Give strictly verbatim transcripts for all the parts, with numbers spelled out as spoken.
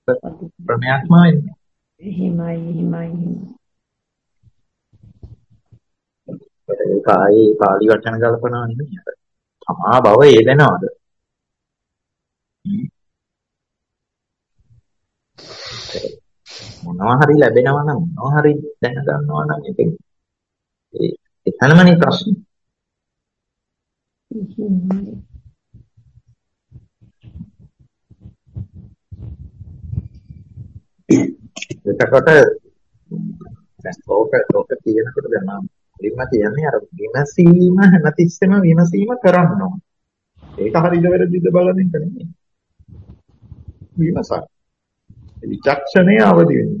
ක්‍රමයක්ම වෙන්නේ. එහෙමයි එහෙමයි එහෙමයි. ඒක ආයේ පාලි වචන කල්පනා නෙමෙයි. තමා බව යෙදෙනවද? මොනවා හරි ලැබෙනවා නම් මොනවා හරි දැන ගන්නවා නම් ඒක ඒ එතනමනේ ප්‍රශ්නේ. එතකොට දැන් ඕක ඕක කියනකොට දැන් මම මුලින්ම කියන්නේ අර විමසීම හැමතිස්සෙම විමසීම කරන්න ඕන. ඒක හරිද වැරදිද බලන එක නෙමෙයි. විමසන්න. විචක්ෂණය අවදි වෙන්න.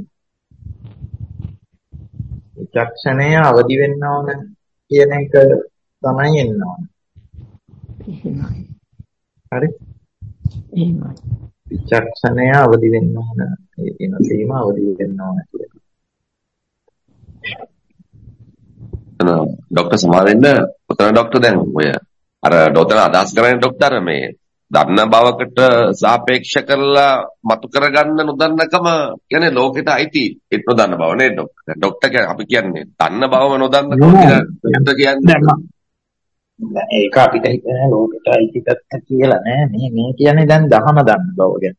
විචක්ෂණය අවදි වෙන්න ඕන කියන එක තමයි එන්න ඕන. එහෙමයි. හරි? එහෙමයි. විචක්ෂණය අවදි වෙන්න ඕන. ඒ විමසීම අවදි වෙන්න ඕන කියලා. ડોક્ટર සමා වෙන්න ඔතන ડોક્ટર දැන් ඔය අර ડોතන අදහස් කරන්නේ ડોක්ටර් මේ දන්න බවකට සාපේක්ෂ කරලා මතු කරගන්න නොදන්නකම කියන්නේ ලෝකෙට අයිති ඒ නොදන්න බව නේද ડોක්ටර් ડોක්ටර් කියන්නේ අපි කියන්නේ දන්න බවම නොදන්නකම කියලා කියන්නේ ඒක අපිට හිතන ලෝකෙට අයිති පැත්ත කියලා නෑ මේ මේ කියන්නේ දැන් දහම දන්න බව ගැන.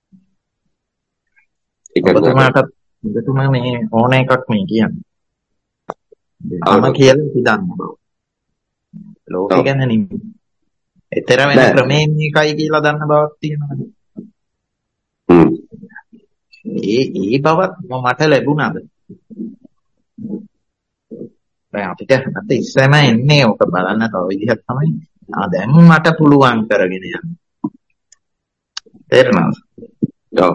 ඒක ඔබතුමාට ඔබතුමා මේ ඕන එකක් මේ කියන්නේ. දහම කියලා හිතන්න බව. ලෝකෙ ගැන නෙමෙයි. ඊතර වෙන ක්‍රමයෙන් මේකයි කියලා දන්න බවක් තියෙනවා. හ්ම්. ඒ ඒ බවත් මට ලැබුණාද? දැන් අපිට නැත්නම් ඉස්සෙම එන්නේ ඔක බලන්න තව විදිහක් තමයි. ආ දැන් මට පුළුවන් කරගෙන යන්න. තේරෙනවද? ඔව්.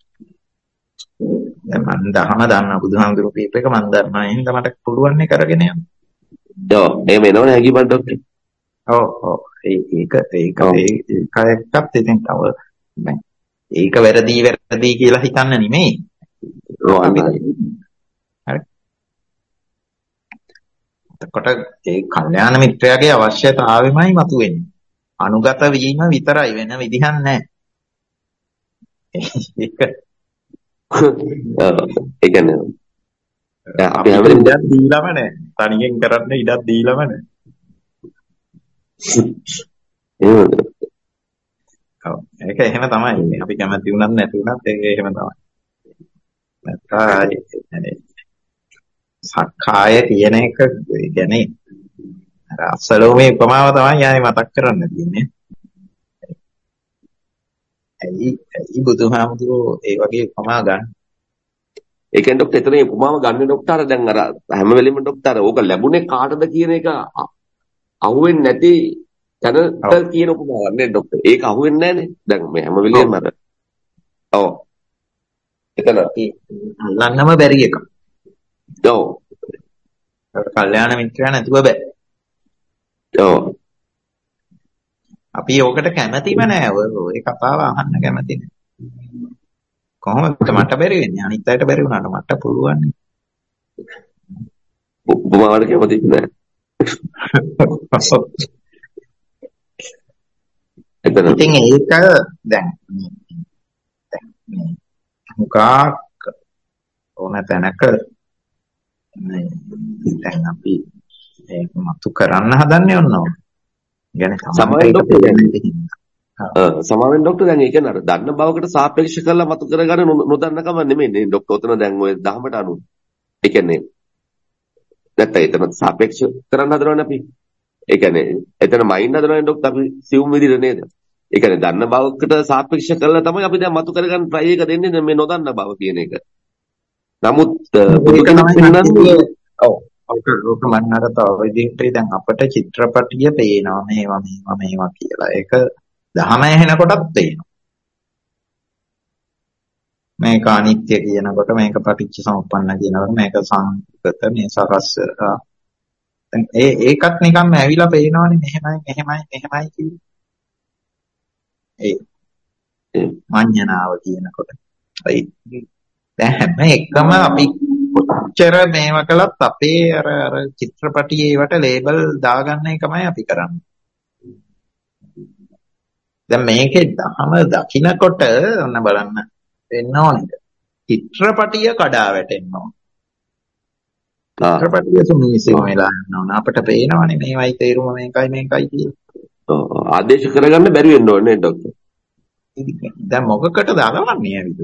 දැන් මම දහම දන්න බුදුහාමුදුරුවෝ කියප එක මම දන්නා හින්දා මට පුළුවන් නේ කරගෙන යන්න. ඔව් එහෙම එනවනේ හැකියාවක් ડોක්ටර්. ඔව් ඔව් ඒක ඒක ඒකත් ඉතින් තව දැන් ඒක වැරදි වැරදි කියලා හිතන්න නෙමෙයි. ඔව් අනිත් හරි. එතකොට ඒ කල්යාණ මිත්‍රයාගේ අවශ්‍යතාවෙමයි මතුවෙන්නේ. අනුගත වීම විතරයි වෙන විදිහක් නැහැ. ඒක ඒ කියන්නේ අපි හැමෝම ඉඩක් දීලාම නැහැ. තනියෙන් කරන්න ඉඩක් දීලාම නැහැ. එහෙමද? ඔව් ඒක එහෙම තමයි. අපි කැමති වුණත් නැති වුණත් ඒක එහෙම තමයි. නැත්නම් සක්කාය කියන එක කියන්නේ අර අසලෝමේ උපමාව තමයි ආයේ මතක් කරන්න තියෙන්නේ. ඇයි ඇයි බුදුහාමුදුරුවෝ ඒ වගේ උපමා ගන්න? ඒ කියන්නේ ડોක්ටර් එතන උපමාව ගන්න ડોක්ටර් දැන් අර හැම වෙලෙම ડોක්ටර් ඕක ලැබුණේ කාටද කියන එක අහුවෙන්නේ නැති තැනට කියන උපමාවක් නේ ડોක්ටර්. ඒක අහුවෙන්නේ නැහනේ. දැන් මේ හැම වෙලෙම අර ඔව්. එතන අල්ලන්නම බැරි එක. ඔව්. කල්යාණ මිත්‍රයා නැතුව බෑ. ඔව්. අපි ඕකට කැමැතිම නෑ. ඔය කතාව අහන්න කැමැති නෑ. කොහොමද මට බැරි වෙන්නේ? අනිත් අයට බැරි වුණාට මට පුළුවන් නේ. උපමාවට කැමති නෑ. ඉතින් ඒක දැන් දැන් මේ මුකාක් ඕන තැනක දැන් අපි ඒක මතු කරන්න හදන්නේ ඔන්නෝ. يعني සමාවෙන් ડોක්ටර් සමාවෙන් ડોක්ටර් දැන් ඒ කියන්නේ අර දන්න බවකට සාපේක්ෂ කරලා මතු කරගන්න නොදන්නකම නෙමෙයි නේ ડોක්ටර් උතන දැන් ඔය දහමට අනුව. ඒ කියන්නේ නැත්නම් එතන සාපේක්ෂ කරන්න හදනවනේ අපි. ඒ කියන්නේ එතන මයින්ඩ් හදනවනේ ડોක්ටර් අපි සිවුම් විදිහට නේද? ඒ කියන්නේ දන්න බවකට සාපේක්ෂ කරලා තමයි අපි දැන් මතු කරගන්න try එක දෙන්නේ මේ නොදන්න බව කියන එක. නමුත් බුදු කෙනෙක් පෙන්නන්නේ ඔව් ඔක ඔක මන්නර තව විදිහට දැන් අපිට චිත්‍රපටිය පේනවා මේවා මේවා මේවා කියලා. ඒක දහම ඇහෙනකොටත් පේනවා. මේක අනිත්‍ය කියනකොට මේක පටිච්ච සමුප්පන්න කියනකොට මේක සංකත මේ සකස් දැන් ඒ ඒකත් නිකම්ම ඇවිල්ලා පේනවනේ මෙහෙමයි මෙහෙමයි මෙහෙමයි කියලා. ඒ මඤ්ඤණාව කියනකොට. ඒ දැන් හැම එකම අපි කොච්චර මේව කළත් අපේ අර අර චිත්‍රපටියේ ඒවට ලේබල් දාගන්න එකමයි අපි කරන්නේ. දැන් මේකේ දහම දකින්නකොට ඔන්න බලන්න වෙන්න ඕනේද? චිත්‍රපටිය කඩා වැටෙන්න ඕන. ආ චිත්‍රපටිය සුමිසිම ඔව් වෙලා යන්න ඕන. අපිට පේනවනේ මේවයි තේරුම මේකයි මේකයි කියලා. ඔව් ඔව්. ආදේශ කරගන්න බැරි වෙන්න ඕනේ ડોක්ටර්. ඉතින් දැන් මොකකටද අලවන්නේ ඇවිත්?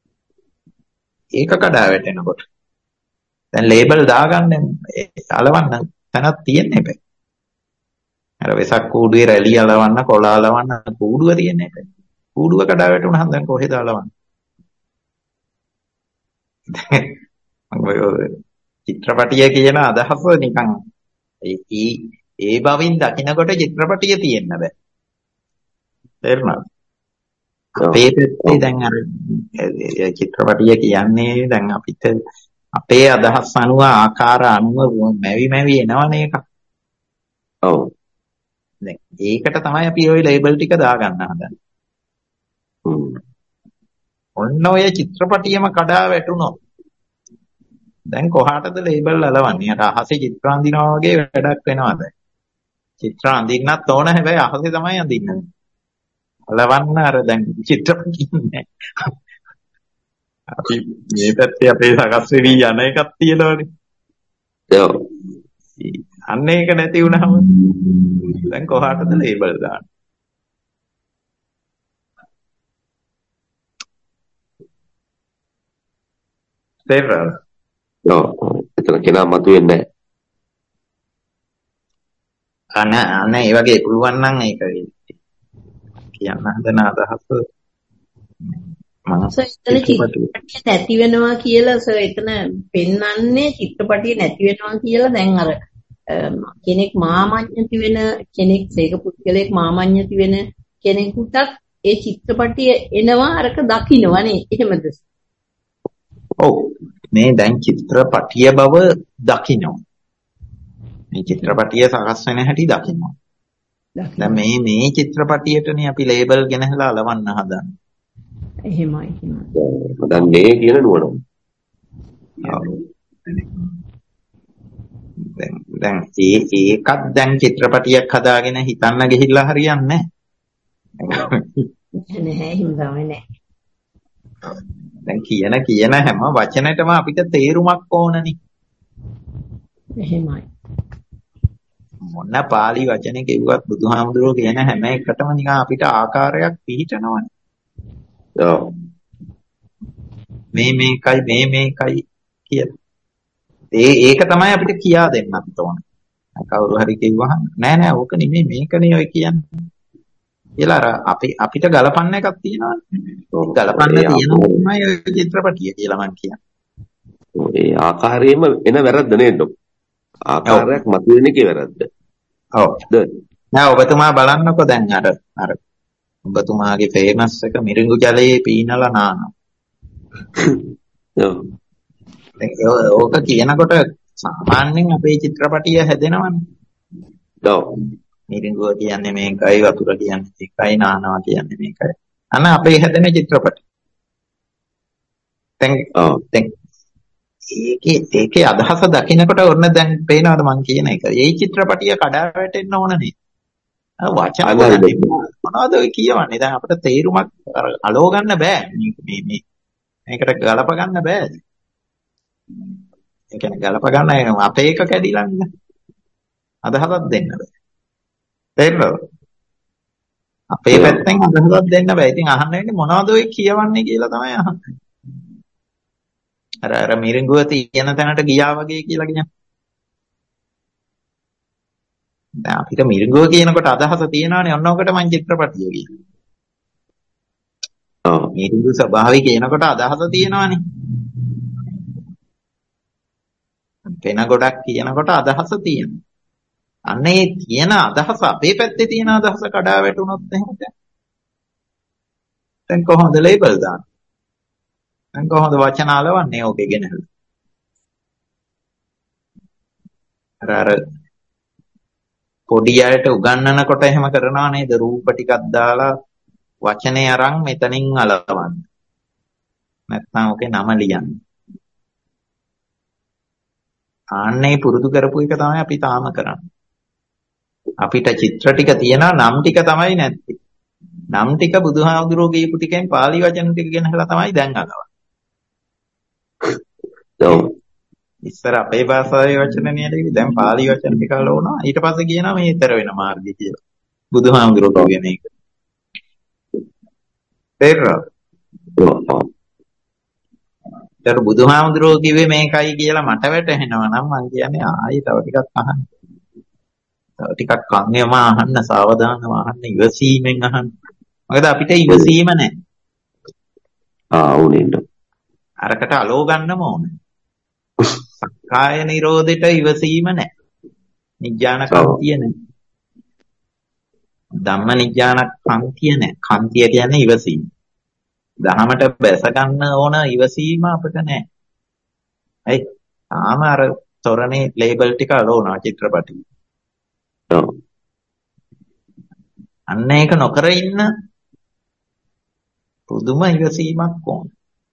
ඒක කඩා වැටෙනකොට. දැන් ලේබල් දාගන්න අලවන්න තැනක් තියෙන්නේ බෑ. අර වෙසක් කූඩුවේ රැලි අලවන්න කොළ අලවන්න කූඩුව තියෙන්නේ නැහැ. කූඩුව කඩා වැටුණාම දැන් කොහෙද අලවන්නේ? චිත්‍රපටිය කියන අදහස නිකන් ඒ ඒ බවින් දකින්නකොට චිත්‍රපටිය තියෙන්න බෑ. තේරුණාද? අපේ පැත්තේ දැන් අර චිත්‍රපටිය කියන්නේ දැන් අපිට අපේ අදහස් අනුව ආකාර අනුව මැවි මැවි එනවනේ එක. ඔව්. දැන් ඒකට තමයි අපි ওই ලේබල් ටික දාගන්න හදන්නේ. හ්ම්. ඔන්න ඔය චිත්‍රපටියම කඩා වැටුණොත් දැන් කොහාටද ලේබල් අලවන්නේ? අර අහසේ චිත්‍ර අඳිනවා වගේ වැඩක් වෙනවද? චිත්‍ර අඳින්නත් ඕන හැබැයි අහසේ තමයි අඳින්නේ. අලවන්න අර දැන් චිත්‍රපටිය අපි මේ පැත්තේ අපේ සකස් වෙවි යන එකක් තියෙනවනේ. ඔව්. අන්න ඒක නැති වුණාම දැන් කොහාටද ලේබල් දාන්නේ? තේරෙනවද? ඔව්. එතන කෙනා මතුවෙන්නේ අනේ අනේ ඒ වගේ පුළුවන් නම් ඒක කියන්න හදන අදහස මම සර් එතන චිත්‍රපටිය නැති වෙනවා කියලා සර් එතන පෙන්වන්නේ චිත්‍රපටිය නැති වෙනවා කියලා දැන් අර කෙනෙක් මාමඤ්ඤති වෙන කෙනෙක් ඒක පුද්ගලයෙක් මාමඤ්ඤති වෙන කෙනෙකුටත් ඒ චිත්‍රපටිය එනවා අරක දකින්නවනේ එහෙමද? ඔව් මේ දැන් චිත්‍රපටිය බව දකින්නවා. මේ චිත්‍රපටිය සකස් වෙන හැටි දකින්නවා. දැන් මේ මේ චිත්‍රපටියටනේ අපි ලේබල් ගෙනහලා අලවන්න හදන්නේ. එහෙමයි එහෙමයි. දැන් මේ කියන නුවණ. දැන් දැන් ඒ ඒකත් දැන් චිත්‍රපටියක් හදාගෙන හිතන්න ගිහිල්ලා හරියන්නේ නැහැ. නැහැ හින්දාම නැහැ. දැන් කියන කියන හැම වචනෙටම අපිට තේරුමක් ඕනනේ. එහෙමයි. මොන පාලි වචනේ කිව්වත් බුදුහාමුදුරුවෝ කියන හැම එකටම නිකන් අපිට ආකාරයක් පිහිටනවනේ. ඔව්. මේ මේකයි මේ මේකයි කියලා. ඒ ඒක තමයි අපිට කියා දෙන්නත් ඕන. කවුරු හරි කිව්වහම නෑ නෑ ඕක නෙමෙයි මේකනේ ඔය කියන්නේ. කියලා අර අපි අපිට ගලපන්න එකක් තියෙනවානේ. ගලපන්න තියෙනවා තමයි ඔය චිත්‍රපටිය කියලා මම කියන්නේ. ඒ ආකාරයෙන්ම එන වැරද්ද නේද? ආකාරයක් මතුවෙන එකේ වැරද්ද. ඔව්. නෑ ඔබතුමා බලන්නකෝ දැන් අර අර ඔබතුමාගේ ෆේමස් එක මිරිඟු ජලයේ පීනලා නානවා. ඔව්. දැන් ඕක කියනකොට සාමාන්‍යයෙන් අපේ චිත්‍රපටිය හැදෙනවනේ. ඔව්. මිරිඟුව කියන්නේ මේකයි වතුර කියන්නේ මේකයි නානවා කියන්නේ මේකයි. අන්න අපේ හැදෙන චිත්‍රපටි. දැන් ඔව්. දැන් ඒකේ ඒකේ අදහස දකින්නකොට ඔන්න දැන් පේනවද මං කියන එක. ඒ චිත්‍රපටිය කඩා වැටෙන්න ඕනනේ. වචන මොනවද ඔය කියවන්නේ? දැන් අපිට තේරුමක් අලව ගන්න බෑ. මේ මේ මේකට ගලප ගන්න බෑ. ඒ කියන්නේ ගලප ගන්න අපේ එක කැඩිලා නේද? අදහසක් දෙන්න බෑ. තේරෙනවද? අපේ පැත්තෙන් අදහසක් දෙන්න බෑ. ඉතින් අහන්න වෙන්නේ මොනවද ඔය කියවන්නේ කියලා තමයි අහන්නේ. අර අර මිරිඟුව තියෙන තැනට ගියා වගේ කියලා කියන්නේ. දැන් අපිට මිරිඟුව කියනකොට අදහස තියෙනවානේ ඔන්න ඔකට මං චිත්‍රපටිය කියන්නේ. ඔව්. මිරිඟු ස්වභාවය කියනකොට අදහස තියෙනවානේ. පෙන ගොඩක් කියනකොට අදහස තියෙනවා. අන්න ඒ තියෙන අදහස අපේ පැත්තේ තියෙන අදහස කඩා වැටුනොත් එහෙම දැන් කොහොමද ලේබල් දාන්නේ? දැන් කොහොමද වචන අලවන්නේ ඕකේ ගෙනහලා? අර අර පොඩි අයට උගන්වනකොට එහෙම කරනවා නේද? රූප ටිකක් දාලා වචනේ අරන් මෙතනින් අලවන්න. නැත්නම් ඕකේ නම ලියන්න. ආන්නේ පුරුදු කරපු එක තමයි අපි තාම කරන්නේ. අපිට චිත්‍ර ටික තියෙනවා නම් ටික තමයි නැත්තේ. නම් ටික බුදුහාමුදුරුවෝ කියපු ටිකෙන් පාලි වචන ටික ගෙනහලා තමයි දැන් අලවන්නේ. ඔව්. ඉස්සර අපේ භාෂාවේ වචන නේද? දැන් පාලි වචන ටික අලවනවා. ඊට පස්සේ කියනවා මේ ඊතර වෙන මාර්ගය කියලා. බුදුහාමුදුරුවෝ කියන එක. තේරුණාද? ඒතර බුදුහාමුදුරුවෝ කිව්වේ මේකයි කියලා මට වැටහෙනවා නම් මම කියන්නේ ආයි තව ටිකක් අහන්න. තව ටිකක් කන්නේම අහන්න, සාවධානව අහන්න, ඉවසීමෙන් අහන්න. මොකද අපිට ඉවසීම නැහැ. ආ උනින්න. අරකට අලෝ ගන්නම ඕනේ. සක්කාය නිරෝධෙට ඉවසීම නැහැ. නිජ්ජාන කන්තිය නැහැ. ධම්ම නිජ්ජාන කන්තිය නැහැ. කන්තිය කියන්නේ ඉවසීම. දහමට බැස ගන්න ඕන ඉවසීම අපිට නැහැ. හයි. තාම අර තොරණේ ලේබල් ටික අලවනවා චිත්‍රපටි. ඔව්. අන්න ඒක නොකර ඉන්න පුදුම ඉවසීමක් ඕන.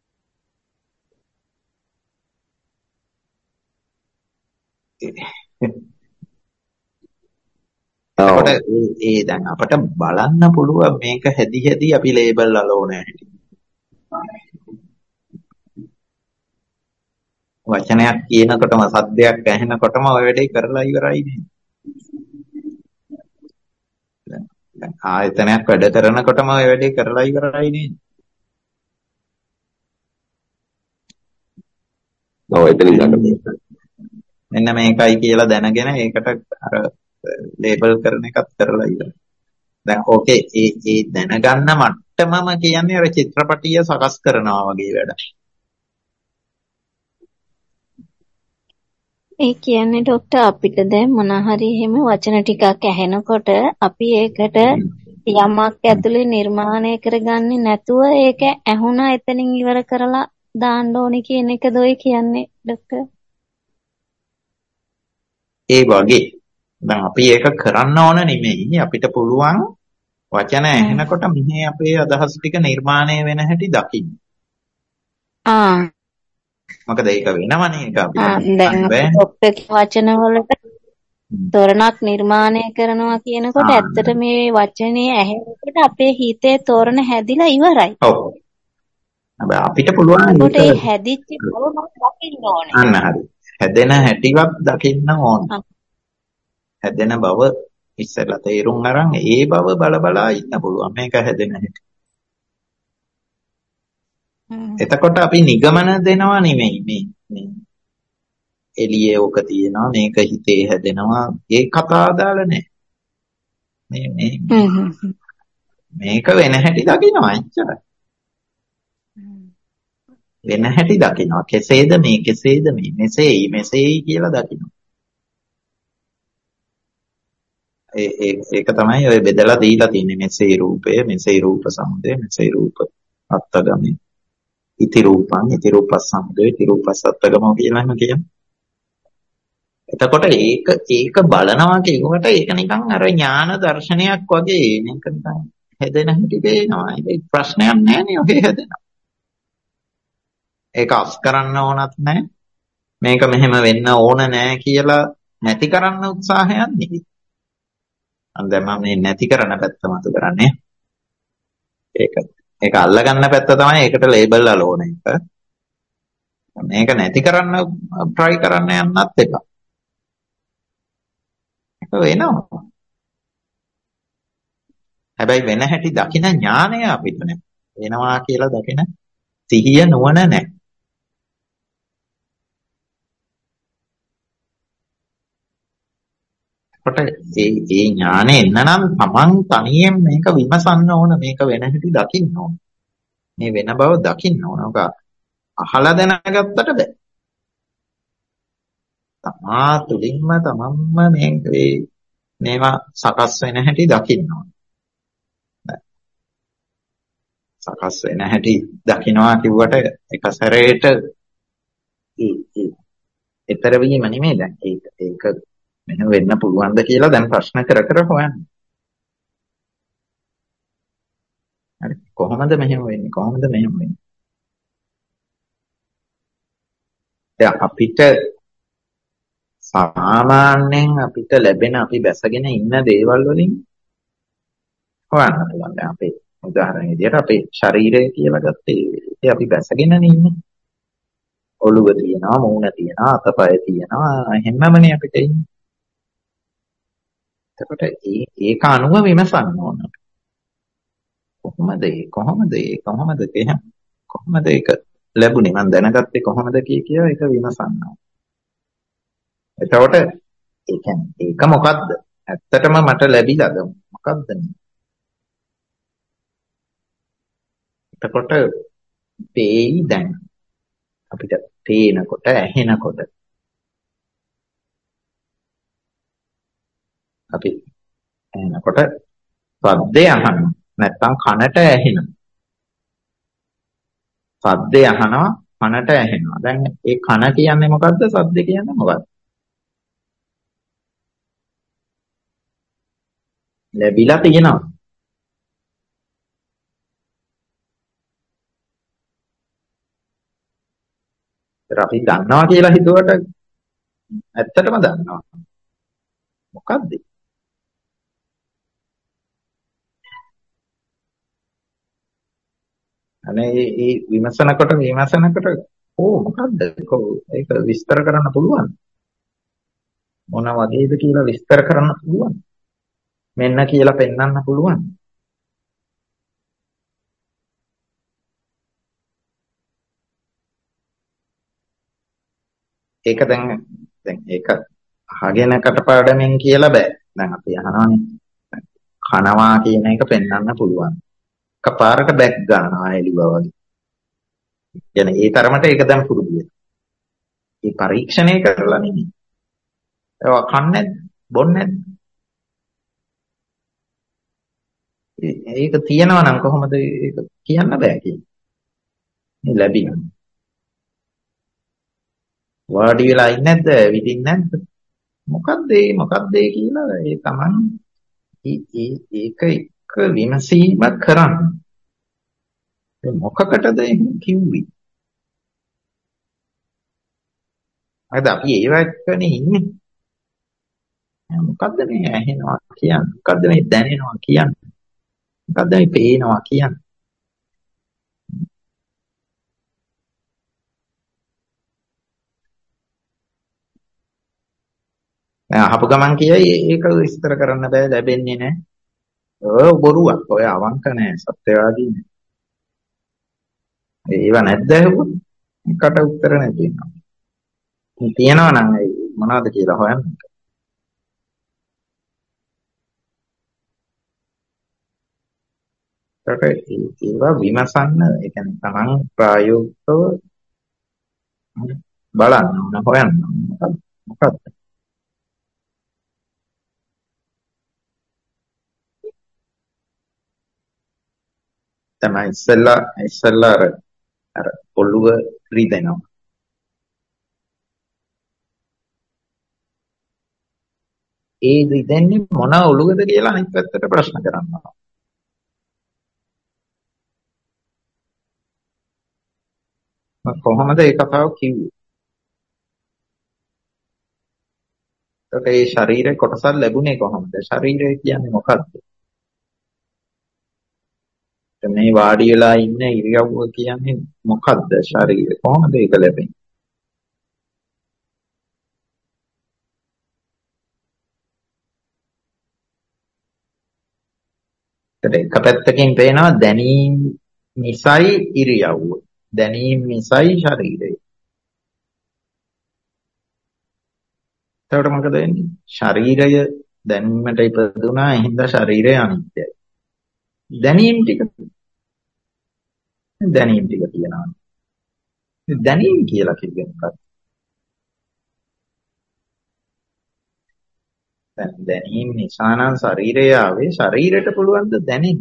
අපට ඒ දැන් අපට බලන්න පුළුවන් මේක හැදි හැදි අපි ලේබල් අලවන්නේ නැහැ. වචනයක් කියනකොටම සද්දයක් ඇහෙනකොටම ඔය වැඩේ කරලා ඉවරයි නේ. දැන් ආයතනයක් වැඩ කරනකොටම ඔය වැඩේ කරලා ඉවරයි නේ. ඔව් එතනින් ගන්න. මෙන්න මේකයි කියලා දැනගෙන ඒකට අර ලේබල් කරන එකත් කරලා ඉවරයි. දැන් ඕකේ ඒ ඒ දැනගන්න මට්ටමම කියන්නේ අර චිත්‍රපටිය සකස් කරනවා වගේ වැඩක්. ඒ කියන්නේ ડોක්ටර් අපිට දැන් මොන හරි එහෙම වචන ටිකක් ඇහෙනකොට අපි ඒකට යමක් ඇතුලේ නිර්මාණය කරගන්නේ නැතුව ඒක ඇහුණා එතනින් ඉවර කරලා දාන්න ඕනේ කියන එකද ඔය කියන්නේ ડોක්ටර්? ඒ වගේ දැන් අපි ඒක කරන්න ඕන නෙමෙයි අපිට පුළුවන් වචන ඇහෙනකොට මෙහි අපේ අදහස් ටික නිර්මාණය වෙන හැටි දකින්න. ආ මොකද ඒක වෙනවනේ ඒක අපිට. ආ දැන් ડોක්ටර් වචන වලට තොරණක් නිර්මාණය කරනවා කියනකොට ඇත්තට මේ වචනේ ඇහෙනකොට අපේ හිතේ තොරණ හැදිලා ඉවරයි. ඔව්. හැබැයි අපිට පුළුවන් ඒකට ඒ හැදිච්ච බව දකින්න ඕනේ. අන්න හරි. හැදෙන හැටිවත් දකින්න ඕන. හැදෙන බව ඉස්සෙල්ලා තේරුම් අරන් ඒ බව බල බලා ඉන්න පුළුවන්. මේක හැදෙන හැටි. එතකොට අපි නිගමන දෙනවා නෙමෙයි මේ මේ එළියේ ඔක තියෙනවා මේක හිතේ හැදෙනවා ඒ කතා අදාළ නැහැ. මේ මේ මේක වෙන හැටි දකින්නවා එච්චරයි. වෙන හැටි දකින්නවා කෙසේද මේ කෙසේද මේ මෙසේයි මෙසේයි කියලා දකින්නවා. ඒ ඒ ඒක තමයි ඔය බෙදලා දීලා තියෙන්නේ මෙසේ රූපය මෙසේ රූප සමුදය මෙසේ රූප අත්ගමයි. ඉති රූපං ඉති රූපස්සමුදය ඉති රූපස්සත්ගමෝ කියලා එහෙම කියන්නේ. එතකොට ඒක ඒක බලනවා කියනකොට ඒක නිකන් අර ඥාන දර්ශනයක් වගේ මේක නිකන් හැදෙන හැටි පේනවා. ඒක ප්‍රශ්නයක් නෑ නේ ඔය හැදෙනවා. ඒක අස් කරන්න ඕනත් නෑ. මේක මෙහෙම වෙන්න ඕන නෑ කියලා නැති කරන්න උත්සාහයක් නෙවෙයි. අන්න දැන් මම මේ නැති කරන පැත්ත මත කරන්නේ. ඒක ඒක අල්ලගන්න පැත්ත තමයි ඒකට ලේබල් අලෝන එක. මේක නැති කරන්න try කරන්න යන්නත් එපා. ඒක වෙනවා. හැබැයි වෙන හැටි දකින ඥානය අපිට නැහැ. වෙනවා කියලා දකින සිහිය නුවණ නැහැ. කොට ඒ ඒ ඥානෙ එන්න නම් තමන් තනියෙන් මේක විමසන්න ඕන මේක වෙන හැටි දකින්න ඕන. මේ වෙන බව දකින්න ඕන. ඔක අහලා දැනගත්තට බෑ. තමා තුලින්ම තමන්ම මේ මේවා සකස් වෙන හැටි දකින්න ඕන. සකස් වෙන හැටි දකින්නවා කිව්වට එක සැරේට ඊතර වීම නෙමෙයි දැන් ඒක ඒක මෙහෙම වෙන්න පුළුවන්ද කියලා දැන් ප්‍රශ්න කර කර හොයන්නේ. හරි කොහොමද මෙහෙම වෙන්නේ? කොහොමද මෙහෙම වෙන්නේ? දැන් අපිට සාමාන්‍යයෙන් අපිට ලැබෙන අපි බැසගෙන ඉන්න දේවල් වලින් හොයන්න පුළුවන්. දැන් අපේ උදාහරණ විදියට අපේ ශරීරය කියලා ගත්තේ අපි බැසගෙන ඉන්නේ. ඔළුව තියෙනවා, මූණ තියෙනවා, අතපය තියෙනවා, හැමමනේ අපිට ඉන්නේ. එතකොට ඒ ඒක අනුව විමසන්න ඕන. කොහොමද ඒ කොහොමද ඒ කොහොමද එහෙම කොහොමද ඒක ලැබුණේ මම දැනගත්තේ කොහොමද කිය කියලා ඒක විමසන්න ඕන. එතකොට ඒ කියන්නේ ඒක මොකද්ද? ඇත්තටම මට ලැබිලාද මොකද්ද? එතකොට පේයි දැන් අපිට පේනකොට ඇහෙනකොට අපි ඇහෙනකොට ශබ්දය අහනවා නැත්නම් කනට ඇහෙනවා. ශබ්දය අහනවා කනට ඇහෙනවා. දැන් ඒ කන කියන්නේ මොකද්ද? ශබ්ද කියන්නේ මොකද්ද? ලැබිලා තියෙනවා. ඒත් අපි දන්නවා කියලා හිතුවට ඇත්තටම දන්නවා. මොකද්ද? අනේ ඒ විමසනකොට විමසනකොට ඕ මොකද්ද? ඒක විස්තර කරන්න පුළුවන්. මොන වගේද කියලා විස්තර කරන්න පුළුවන්. මෙන්න කියලා පෙන්වන්න පුළුවන්. ඒක දැන් දැන් ඒක අහගෙන කටපාඩමින් කියලා බෑ. දැන් අපි අහනවානේ. කනවා කියන එක පෙන්වන්න පුළුවන්. එකපාරට බැක් ගන්නවා එළිවා වගේ. කියන්නේ ඒ තරමට ඒක දැන් පුරුදු වෙනවා. ඒ පරීක්ෂණය කරලා නෙමෙයි. ඒවා කන්නේ නැද්ද? බොන්නේ නැද්ද? ඒක තියනවා නම් කොහොමද ඒක කියන්න බෑ කියන්නේ. මේ ලැබිලා. වාඩි වෙලා ඉන්නේ නැද්ද? විදින්නේ නැද්ද? මොකද්ද ඒ මොකද්ද ඒ කියලා ඒ Taman ඒ ඒක එක විමසීම කරන්න. මොකකටද එහෙම කිව්වේ? අද අපි ඒව එක්කනේ ඉන්නේ. මොකද්ද මේ ඇහෙනවා කියන්නේ? මොකද්ද මේ දැනෙනවා කියන්නේ? මොකද්ද මේ පේනවා කියන්නේ? දැන් අහපු ගමන් කියයි ඒක විස්තර කරන්න බෑ ලැබෙන්නේ නැහැ. ඔය බොරුවක්. ඔය අවංක නැහැ. සත්‍යවාදී නැහැ. ඒව නැද්ද ඇහුවොත් එකට උත්තර නැති වෙනවා. තියෙනවා නම් මොනවද කියලා හොයන්න. ඒකට ඒවා විමසන්න ඒ කියන්නේ Taman ප්‍රායෝගිකව බලන්න ඕන හොයන්න ඕන. මොකක්ද? තමයි ඉස්සෙල්ලා ඉස්සෙල්ලා අර අර ඔළුව රිදෙනවා. ඒ රිදෙන්නේ මොන ඔළුවද කියලා අනිත් පැත්තට ප්‍රශ්න කරනවා. කොහොමද ඒ කතාව කිව්වේ? ඒකට ඒ ශරීරේ කොටසක් ලැබුණේ කොහොමද? ශරීරය කියන්නේ මොකක්ද? මේ වාඩි වෙලා ඉන්න ඉරියව්ව කියන්නේ මොකක්ද? ශරීරය කොහොමද ඒක ලැබෙන්නේ? එක පැත්තකින් පේනවා දැනීම නිසයි ඉරියව්ව. දැනීම නිසයි ශරීරය. එතකොට මොකද වෙන්නේ? ශරීරය දැනීමට ඉපදුනා එහෙනම් ශරීරය අනිත්‍යයි. දැනීම ටික දැනීම ටික තියනවා. දැනීම කියලා කියන්නේ මොකක්ද? දැන් දැනීම නිසා නම් ශරීරය ආවේ ශරීරයට පුළුවන් ද දැනෙන්න?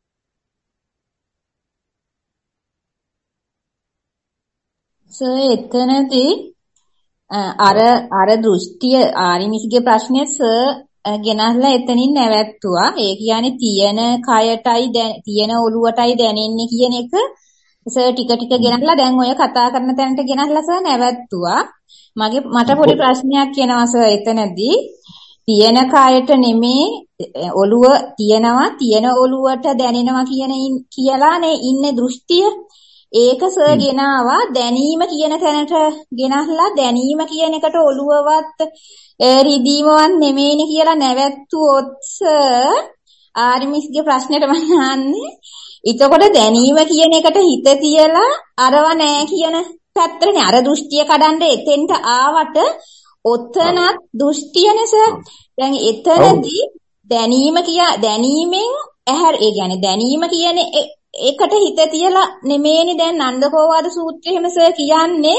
සර් එතනදී අර අර දෘෂ්ටිය ආරිමිස්ගේ ප්‍රශ්නේ සර් ගෙනල්ලා එතනින් නැවැත්තුවා. ඒ කියන්නේ තියෙන කයටයි තියෙන ඔළුවටයි දැනෙන්නේ කියන එක සර් ටික ටික ගෙනල්ලා දැන් ඔය කතා කරන තැනට ගෙනල්ලා සර් නැවැත්තුවා. මගේ මට පොඩි ප්‍රශ්නයක් එනවා සර් එතනදී. තියෙන කයට නෙමේ ඔළුව තියනවා තියෙන ඔළුවට දැනෙනවා කියන කියලා නේ ඉන්නේ දෘෂ්ටිය. ඒක සර් ගෙනාවා දැනීම කියන තැනට ගෙනහලා දැනීම කියන එකට ඔළුවවත් රිදීමවත් නෙමෙයිනේ කියලා නැවැත්තුවොත් සර් ආර්මිස්ගේ ප්‍රශ්නෙට මම අහන්නේ. එතකොට දැනීම කියන එකට හිත තියලා අරව නෑ කියන පැත්තනේ අර දෘෂ්ටිය කඩන්න එතෙන්ට ආවට ඔතනත් දෘෂ්ටියනේ සර්. දැන් එතනදී දැනීම කිය දැනීමෙන් ඇහැර ඒ කියන්නේ දැනීම කියන එකට හිත තියලා නෙමෙයිනේ දැන් නන්දකෝවාද සූත්‍රය එහෙම සර් කියන්නේ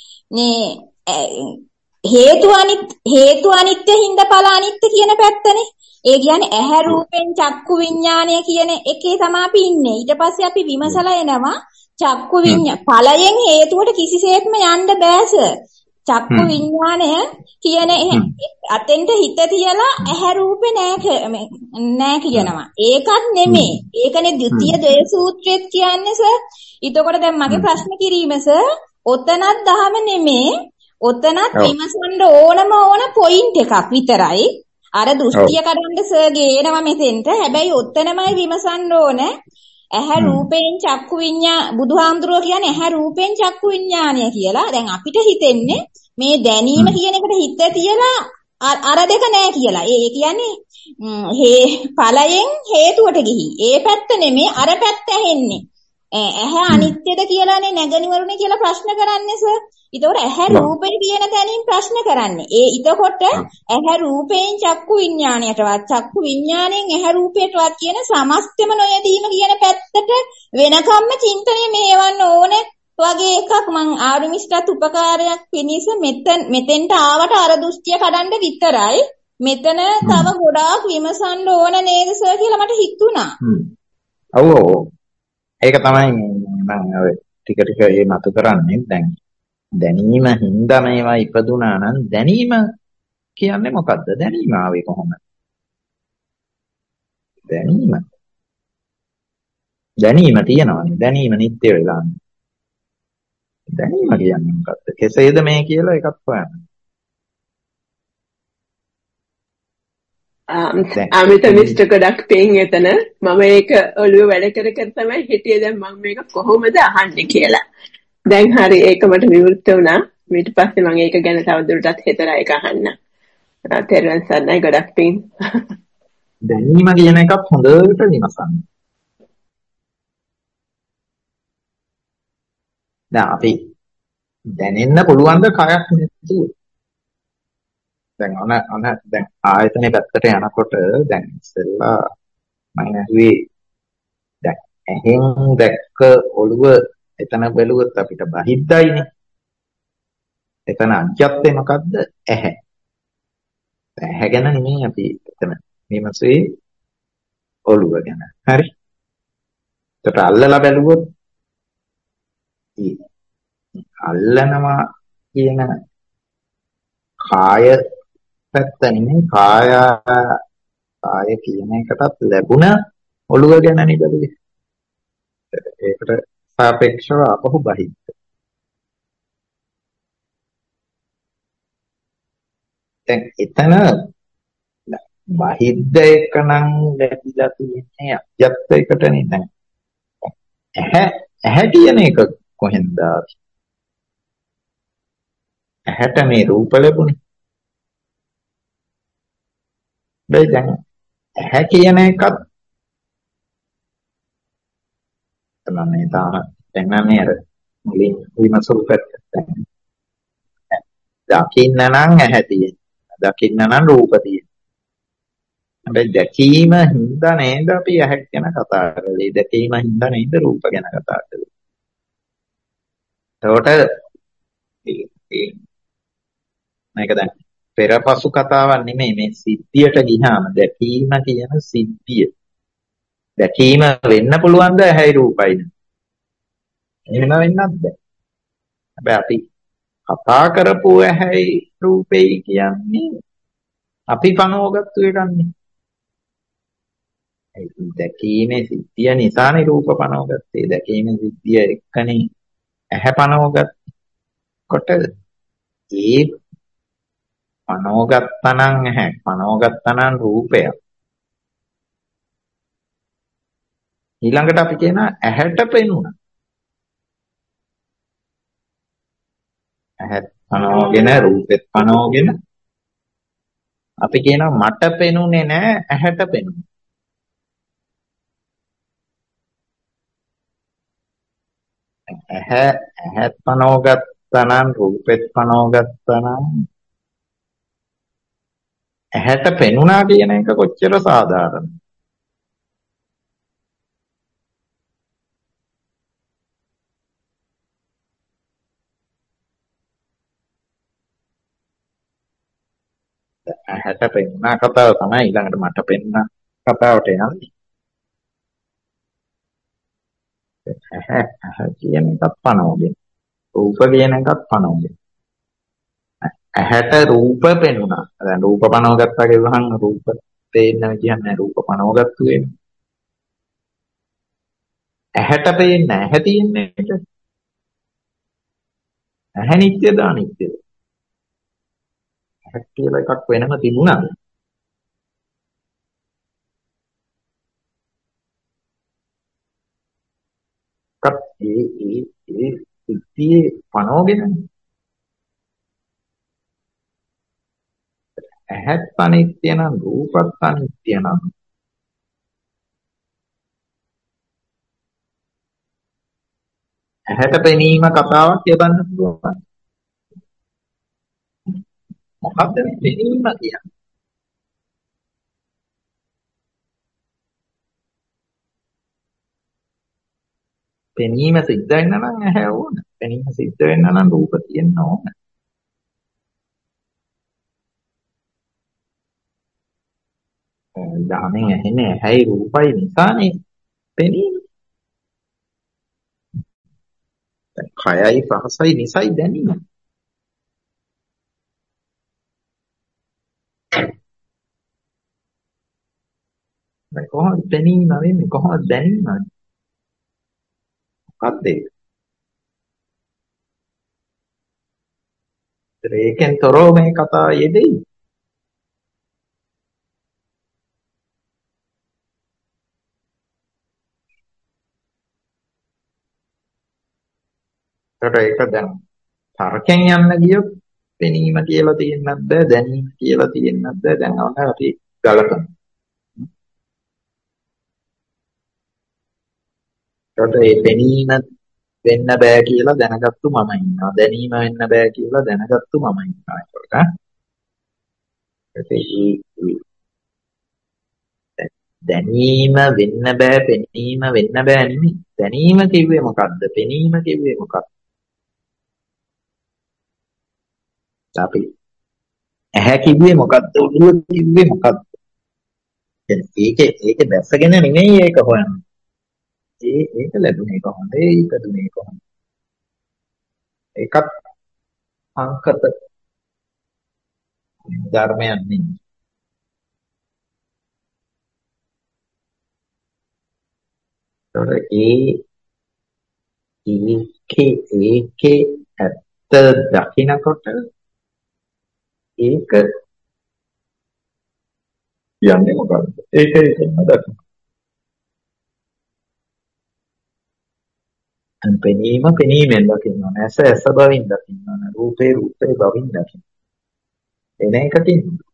මේ හේතු අනිත් හේතු අනිත්‍ය හින්දා ඵල අනිත්‍ය කියන පැත්තනේ. ඒ කියන්නේ ඇහැ රූපෙන් චක්කු විඥානය කියන එකේ තමයි අපි ඉන්නේ. ඊට පස්සේ අපි විමසලා එනවා චක්කු විඥා ඵලයෙන් හේතුවට කිසිසේත්ම යන්න බෑ සර්. චක්කු විඥානය කියන අතෙන්ට හිත තියලා ඇහැ රූපේ නෑ නෑ කියනවා. ඒකත් නෙමෙයි. ඒකනේ ද්විතීය ද්වේ සූත්‍රෙත් කියන්නේ සර්. ඊටකොට දැන් මගේ ප්‍රශ්න කිරීම සර් ඔතනත් දහම නෙමෙයි. ඔතනත් විමසන්න ඕනම ඕන පොයින්ට් එකක් විතරයි. අර දෘෂ්ටිය කඩන්න සර් ගේනවා මෙතෙන්ට. හැබැයි ඔතනමයි විමසන්න ඕන. ඇහැ රූපයෙන් චක්කු විඤ්ඤා බුදුහාමුදුරුවෝ කියන්නේ ඇහැ රූපයෙන් චක්කු විඤ්ඤාණය කියලා. දැන් අපිට හිතෙන්නේ මේ දැනීම කියන එකට හිත තියලා අර දෙක නෑ කියලා. ඒ කියන්නේ හේ ඵලයෙන් හේතුවට ගිහි. ඒ පැත්ත නෙමෙයි අර පැත්ත ඇහෙන්නේ. ඇහැ අනිත්‍යද කියලානේ නැගණිවරුනේ කියලා ප්‍රශ්න කරන්නේ සර්. ඒතකොට ඇහැ රූපේ කියන තැනින් ප්‍රශ්න කරන්නේ. ඒ ඊටකොට ඇහැ රූපයෙන් චක්කු විඥාණයටවත් චක්කු විඥාණයෙන් ඇහැ රූපයටවත් කියන සමස්තම නොයදීම කියන පැත්තට වෙනකම්ම චින්තනය මේවන්න ඕනේ වගේ එකක් මං ආරුමිස්ටත් උපකාරයක් පිණිස මෙතෙන් මෙතෙන්ට ආවට අර දෘෂ්ටිය කඩන්න විතරයි. මෙතන තව ගොඩාක් විමසන්න ඕන නේද සර් කියලා මට හිතුණා. ඔව් ඔව්. ඒක තමයි මම ඔය ටික ටික ඒ මතු කරන්නේ. දැන් දැනීම හින්දා මේවා ඉපදුනා නම් දැනීම කියන්නේ මොකද්ද? දැනීම ආවේ කොහොමද? දැනීම දැනීම තියෙනවානේ. දැනීම නිත්‍ය වෙලා. දැනීම කියන්නේ මොකද්ද? කෙසේද මේ කියලා එකක් හොයන්න. අමිත මිස්ටර් ගොඩක් පිං එතන මම ඒක ඔළුව වැඩ කර කර තමයි හිටියේ. දැන් මම මේක කොහොමද අහන්නේ කියලා. දැන් හරි ඒක මට විවෘත වුණා. ඊට පස්සේ මම ඒක ගැන තවදුරටත් හිතලා ඒක අහන්න. තෙරුවන් සරණයි ගොඩක් පිං. දැනීම කියන එකත් හොඳට විමසන්න. දැන් අපි දැනෙන්න පුළුවන් ද කයක් නැතුව? දැන් අන අන දැන් ආයතනේ පැත්තට යනකොට දැන් ඉස්සෙල්ලා මම ඇහුවේ දැන් ඇහෙන් දැක්ක ඔළුව එතන බැලුවොත් අපිට බහිද්දයිනේ. එතන අජ්‍යත්තේ මොකද්ද? ඇහැ. ඇහැ ගැන නෙමෙයි අපි එතන විමසුවේ ඔළුව ගැන. හරි. ඒකට අල්ලලා බැලුවොත් අල්ලනවා කියන කාය පැත්ත නෙමෙයි කාය කාය කියන එකටත් ලැබුණ ඔළුව ගැන නේ බැලුවේ. ඒකට සාපේක්ෂව අපහු බහිද්ද. දැන් එතන බහිද්ද එක නම් ලැබිලා තියෙන්නේ අජත්ත එකට නේ. දැන් ඇහැ ඇහැ කියන එක කොහෙන්ද? ඇහැට මේ රූප ලැබුණේ. බයි දැන් ඇහැ කියන එකත් තමයි තාම දැනන්නේ අර මුලින් විමසුල් පැත්ත. දකින්න නම් ඇහැ තියෙන. දකින්න නම් රූප තියෙන. හැබැයි දැකීම හින්දා නේද අපි ඇහැ ගැන කතා කරන්නේ. දැකීම හින්දා නේද රූප ගැන කතා කරන්නේ. ඒකට මේක දැන් පෙරපසු කතාවක් නෙමෙයි මේ සිද්ධියට ගියාම දැකීම කියන සිද්ධිය. දැකීම වෙන්න පුළුවන්ද ඇහැයි රූපයිද? එහෙම වෙන්නත් බෑ. හැබැයි අපි කතා කරපු ඇහැයි රූපෙයි කියන්නේ අපි පනවගත්තු එකන්නේ. ඒ දැකීමේ සිද්ධිය නිසානේ රූප පනවගත්තේ. දැකීමේ සිද්ධිය එක්කනේ ඇහැ පනවගත්තේ. කොට ඒ පනෝගත්තනම් ඇහැ පනෝගත්තනම් රූපයක්. ඊළඟට අපි කියන ඇහැට පෙනුණා. ඇහත් පනෝගෙන රූපෙත් පනෝගෙන අපි කියනවා මට පෙනුනේ නෑ ඇහැට පෙනුනේ. ඇහැ ඇහත් පනෝගත්තනම් රූපෙත් පනෝගත්තනම් ඇහැට පෙනුණා කියන එක කොච්චර සාධාරණද? ඇහැට පෙනුණා කතාව තමයි ඊළඟට මට පෙනුණා කතාවට යන්නේ. ඇහැ ඇහැ කියන එකත් පනෝගෙන රූප කියන එකත් පනෝගෙන ඇහැට රූප පෙනුණා. දැන් රූප පනෝගත්තා කියවහම රූප පේන්න කියන්නේ රූප පනෝගත්තු වෙන්නේ. ඇහැට පේන්නේ ඇහැ තියෙන්නේ එක. ඇහැ නිත්‍යද අනිත්‍යද? ඇහැ කියලා එකක් වෙනම තිබුණාද? කත් ඒ ඒ ඒ සිද්ධියේ පනෝගෙනනේ. ඇහත් අනිත්‍ය නම් රූපත් අනිත්‍ය නම් ඇහැට පෙනීම කතාවක් කියවන්න පුළුවන්. මොකක්ද මේ පෙනීම කියන්නේ? පෙනීම සිද්ධ වෙන්න නම් ඇහැ ඕන. පෙනීම සිද්ධ වෙන්න නම් රූප තියෙන්න ඕන. දහමෙන් ඇහෙන්නේ ඇහැයි රූපයි නිසානේ පෙනීම. කයයි පහසයි නිසයි දැනීම. දැන් කොහොමද දැනීම වෙන්නේ? කොහොමද දැනීම? මොකක්ද ඒක? ඒකෙන් තොරව මේ කතාව යෙදෙයි. ඒක දැන් තර්කයෙන් යන්න ගියොත් පෙනීම කියලා තියෙන්නත් බෑ දැනීම කියලා තියෙන්නත් බෑ. දැන් ඔන්න අපි ගලපමු. ඒකට මේ පෙනීම වෙන්න බෑ කියලා දැනගත්තු මම ඉන්නවා. දැනීම වෙන්න බෑ කියලා දැනගත්තු මම ඉන්නවා. ඒකට දැනීම වෙන්න බෑ පෙනීම වෙන්න බෑ නෙමෙයි. දැනීම කිව්වේ මොකද්ද? පෙනීම කිව්වේ මොකක්ද? අපි ඇහැ කිව්වේ මොකද්ද? ඔළුව කිව්වේ මොකද්ද? ඒක ඒක දැස්සගෙන නෙමෙයි ඒක හොයන්නේ. ඒ ඒක ලැබුණේ කොහොමද? ඒක දුන්නේ කොහොමද? ඒකත් අංකත ධර්මයක් නෙමෙයි. ඒ ඒකේ ඒකේ ඇත්ත දකින්නකොට ඒක කියන්නේ මොකක්ද? ඒක ඒකෙන්ම දකින්න. පෙනීම පෙනීමෙන් දකින්න ඕන. ඇස ඇස බවින් දකින්න ඕන. රූපේ රූපේ බවින් දකින්න. එන එක තියෙනවා.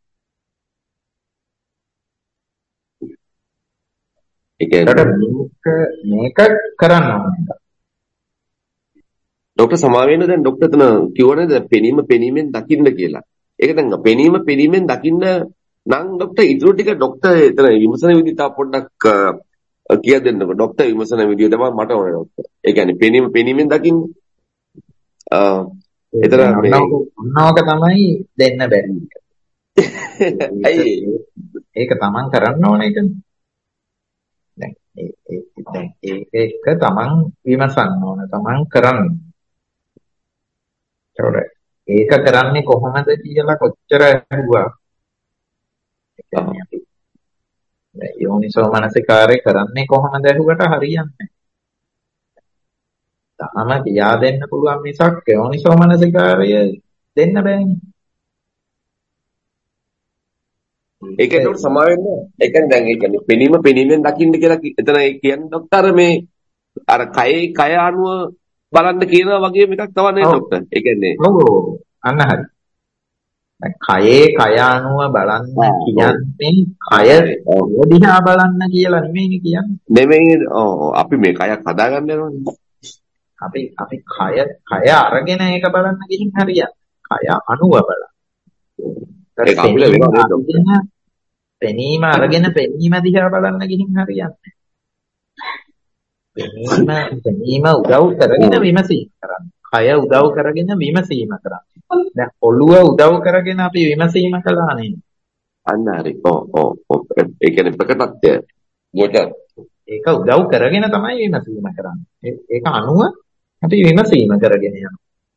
ඒක මේක කරන්න ඕනේ. ડોક્ટર සමා වෙන්න දැන් ડોક્ટર එතන කිව්වනේ දැන් පෙනීම පෙනීමෙන් දකින්න කියලා. ඒක දැන් පෙනීම පෙනීමෙන් දකින්න නම් ડોક્ટર ඉතුරු ටික ડોક્ટર එතන විමසන විදිහ තා පොඩ්ඩක් කියා දෙන්නකෝ. ડોક્ટર විමසන විදිහ තමයි මට ඕනේ ડોક્ટર. ඒ කියන්නේ පෙනීම පෙනීමෙන් දකින්න. අ එතන මේ ඔන්නෝක තමයි දෙන්න බැරි එක. අයියේ ඒක තමන් කරන්න ඕන එකනේ. දැන් ඒ දැන් ඒක තමන් විමසන්න ඕන. තමන් කරන්න. ඒක කරන්නේ කොහොමද කියලා කොච්චර ඇහුවා. යෝනිසෝ මනසිකාරය කරන්නේ කොහොමද ඇහුවට හරියන්නේ නැහැ. තම කියා දෙන්න පුළුවන් මිසක් යෝනිසෝ මනසිකාරය දෙන්න බෑනේ. ඒක ඒකට සමා වෙන්න. ඒ කියන්නේ දැන් ඒ කියන්නේ පෙනීම පෙනීමෙන් දකින්න කියලා එතන ඒ කියන්නේ ડોක්ටර් මේ අර කයේ කය අණුව බලන්න කියනවා වගේ එකක් තව නේ ડોක්ටර්. ඒ කියන්නේ ඔව් අන්න හරි. දැන් කයේ කය අණුව බලන්න කියන්නේ කය දිහා බලන්න කියලා නෙමෙයිනේ කියන්නේ. නෙමෙයි ඔව් අපි මේ කයක් හදාගන්න යනවනේ. අපි අපි කය කය අරගෙන ඒක බලන්න ගිහින් හරියට. කය අණුව බලන්න. ඒක අපිට වෙනවා නේද? පෙනීම අරගෙන පෙනීම දිහා බලන්න ගිහින් හරියන්නේ. පෙනීම පෙනීම උදව් කරගෙන විමසීම කරන්න. කය උදව් කරගෙන විමසීම කරන්න. දැන් ඔළුව උදව් කරගෙන අපි විමසීම කළා නේද? අන්න හරි. ඔව් ඔව් ඔව්. ඒ කියන්නේ ප්‍රකටත්වය. ගොඩක්. ඒක උදව් කරගෙන තමයි විමසීම කරන්නේ. ඒක අනුව අපි විමසීම කරගෙන යනවා.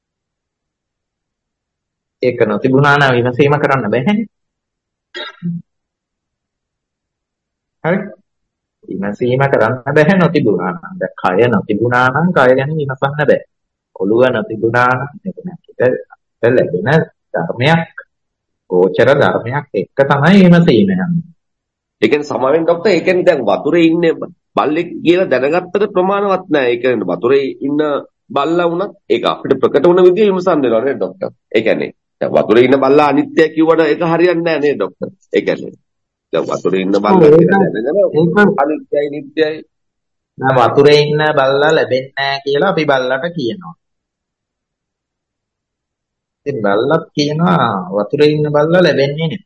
ඒක නොතිබුණා නම් විමසීම කරන්න බැහැනේ. හරි. විමසීම කරන්න බැහැ නොතිබුණා නම්. දැන් කය නොතිබුණා නම් කය ගැන විමසන්න බෑ. ඔළුව නොතිබුණා නම් ඒක නැතිට ලැබෙන ධර්මයක්, ගෝචර ධර්මයක් එක්ක තමයි විමසීම යන්නේ. ඒ කියන්නේ සමාවෙන් ડોක්ටර් ඒ කියන්නේ දැන් වතුරේ ඉන්නේ බල්ලෙක් කියලා දැනගත්තට ප්‍රමාණවත් නෑ. ඒ කියන්නේ වතුරේ ඉන්න බල්ලා වුණත් ඒක අපිට ප්‍රකට වුණ විදිය විමසන්න වෙනවා නේද ડોක්ටර්? ඒ කියන්නේ දැන් වතුරේ ඉන්න බල්ලා අනිත්‍යයි කිව්වට ඒක හරියන්නේ නෑ නේද ડોක්ටර්? ඒ කියන්නේ දැන් වතුරේ ඉන්න බල්ලා කියලා දැනගෙන අනිත්‍යයි නිට්ටයයි. දැන් වතුරේ ඉන්න බල්ලා ලැබෙන්නේ නෑ කියලා අපි බල්ලාට කියනවා. ඉතින් බල්ලත් කියනවා වතුරේ ඉන්න බල්ලා ලැබෙන්නේ නෑ.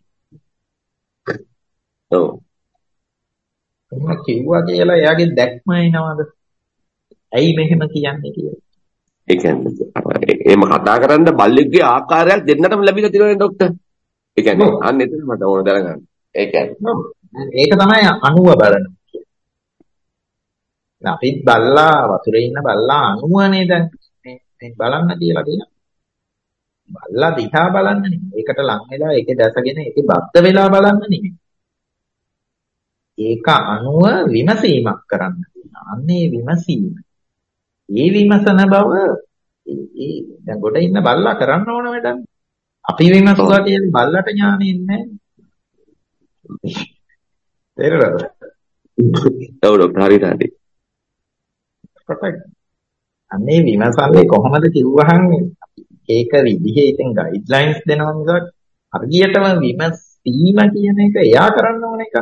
ඔව්. එහෙම කිව්වා කියලා එයාගේ දැක්ම එනවද? ඇයි මෙහෙම කියන්නේ කියලා? ඒ කියන්නේ එහෙම කතා කරන්න බල්ලෙක්ගේ ආකාරයක් දෙන්නටම ලැබිලා තියෙනවනේ ડોක්ටර්. ඒ කියන්නේ අන්න එතන මට ඕන දැනගන්න. ඒ කියන්නේ ඒක තමයි අණුව බලන කියන්නේ. අපි බල්ලා වතුරේ ඉන්න බල්ලා අණුවනේ දැන් මේ බලන්න කියලා කියනවා. බල්ලා දිහා බලන්න නෙමෙයි. ඒකට ලං වෙලා ඒකේ දැසගෙන ඒකේ බද්ධ වෙලා බලන්න නෙමෙයි. ඒක අනුව විමසීමක් කරන්න තියෙනවා. අන්නේ විමසීම. ඒ විමසන බව ඒ දැන් ගොඩ ඉන්න බල්ලා කරන්න ඕන වැඩක්. අපි විමසුවා කියන්නේ බල්ලට ඥානෙ ඉන්නේ නැහැ. තේරෙනවද? ඔව් ડોක්ටර් හරියට හරි. කොටයි. අන්නේ විමසන්නේ කොහොමද කිව්වහම ඒක විදිහේ ඉතින් ගයිඩ්ලයින්ස් දෙනවා මිසක් හරියටම විමසීම කියන එක එයා කරන්න ඕන එකක්.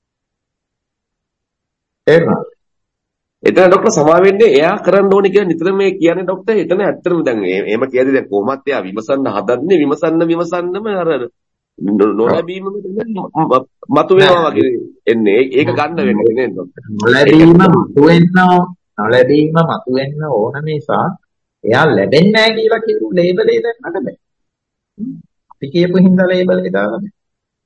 එහෙනම් එතන ડોක්ටර් සමා වෙන්නේ එයා කරන්න ඕනේ කියලා නිතර මේ කියන්නේ ડોක්ටර් එතන ඇත්තටම දැන් එහෙම කියද්දි දැන් කොහොමත් එයා විමසන්න හදන්නේ විමසන්න විමසන්නම අර නොලැබීම මතු වෙනවා වගේ එන්නේ ඒක ගන්න වෙන්නේ නේද ડોක්ටර් නොලැබීම මතු වෙන්න නොලැබීම මතු වෙන්න ඕන නිසා එයා ලැබෙන්නේ නැහැ කියලා කියපු ලේබලේ දෙන්නට බෑ. අපි කියපු හින්දා ලේබලේ දාලා බෑ.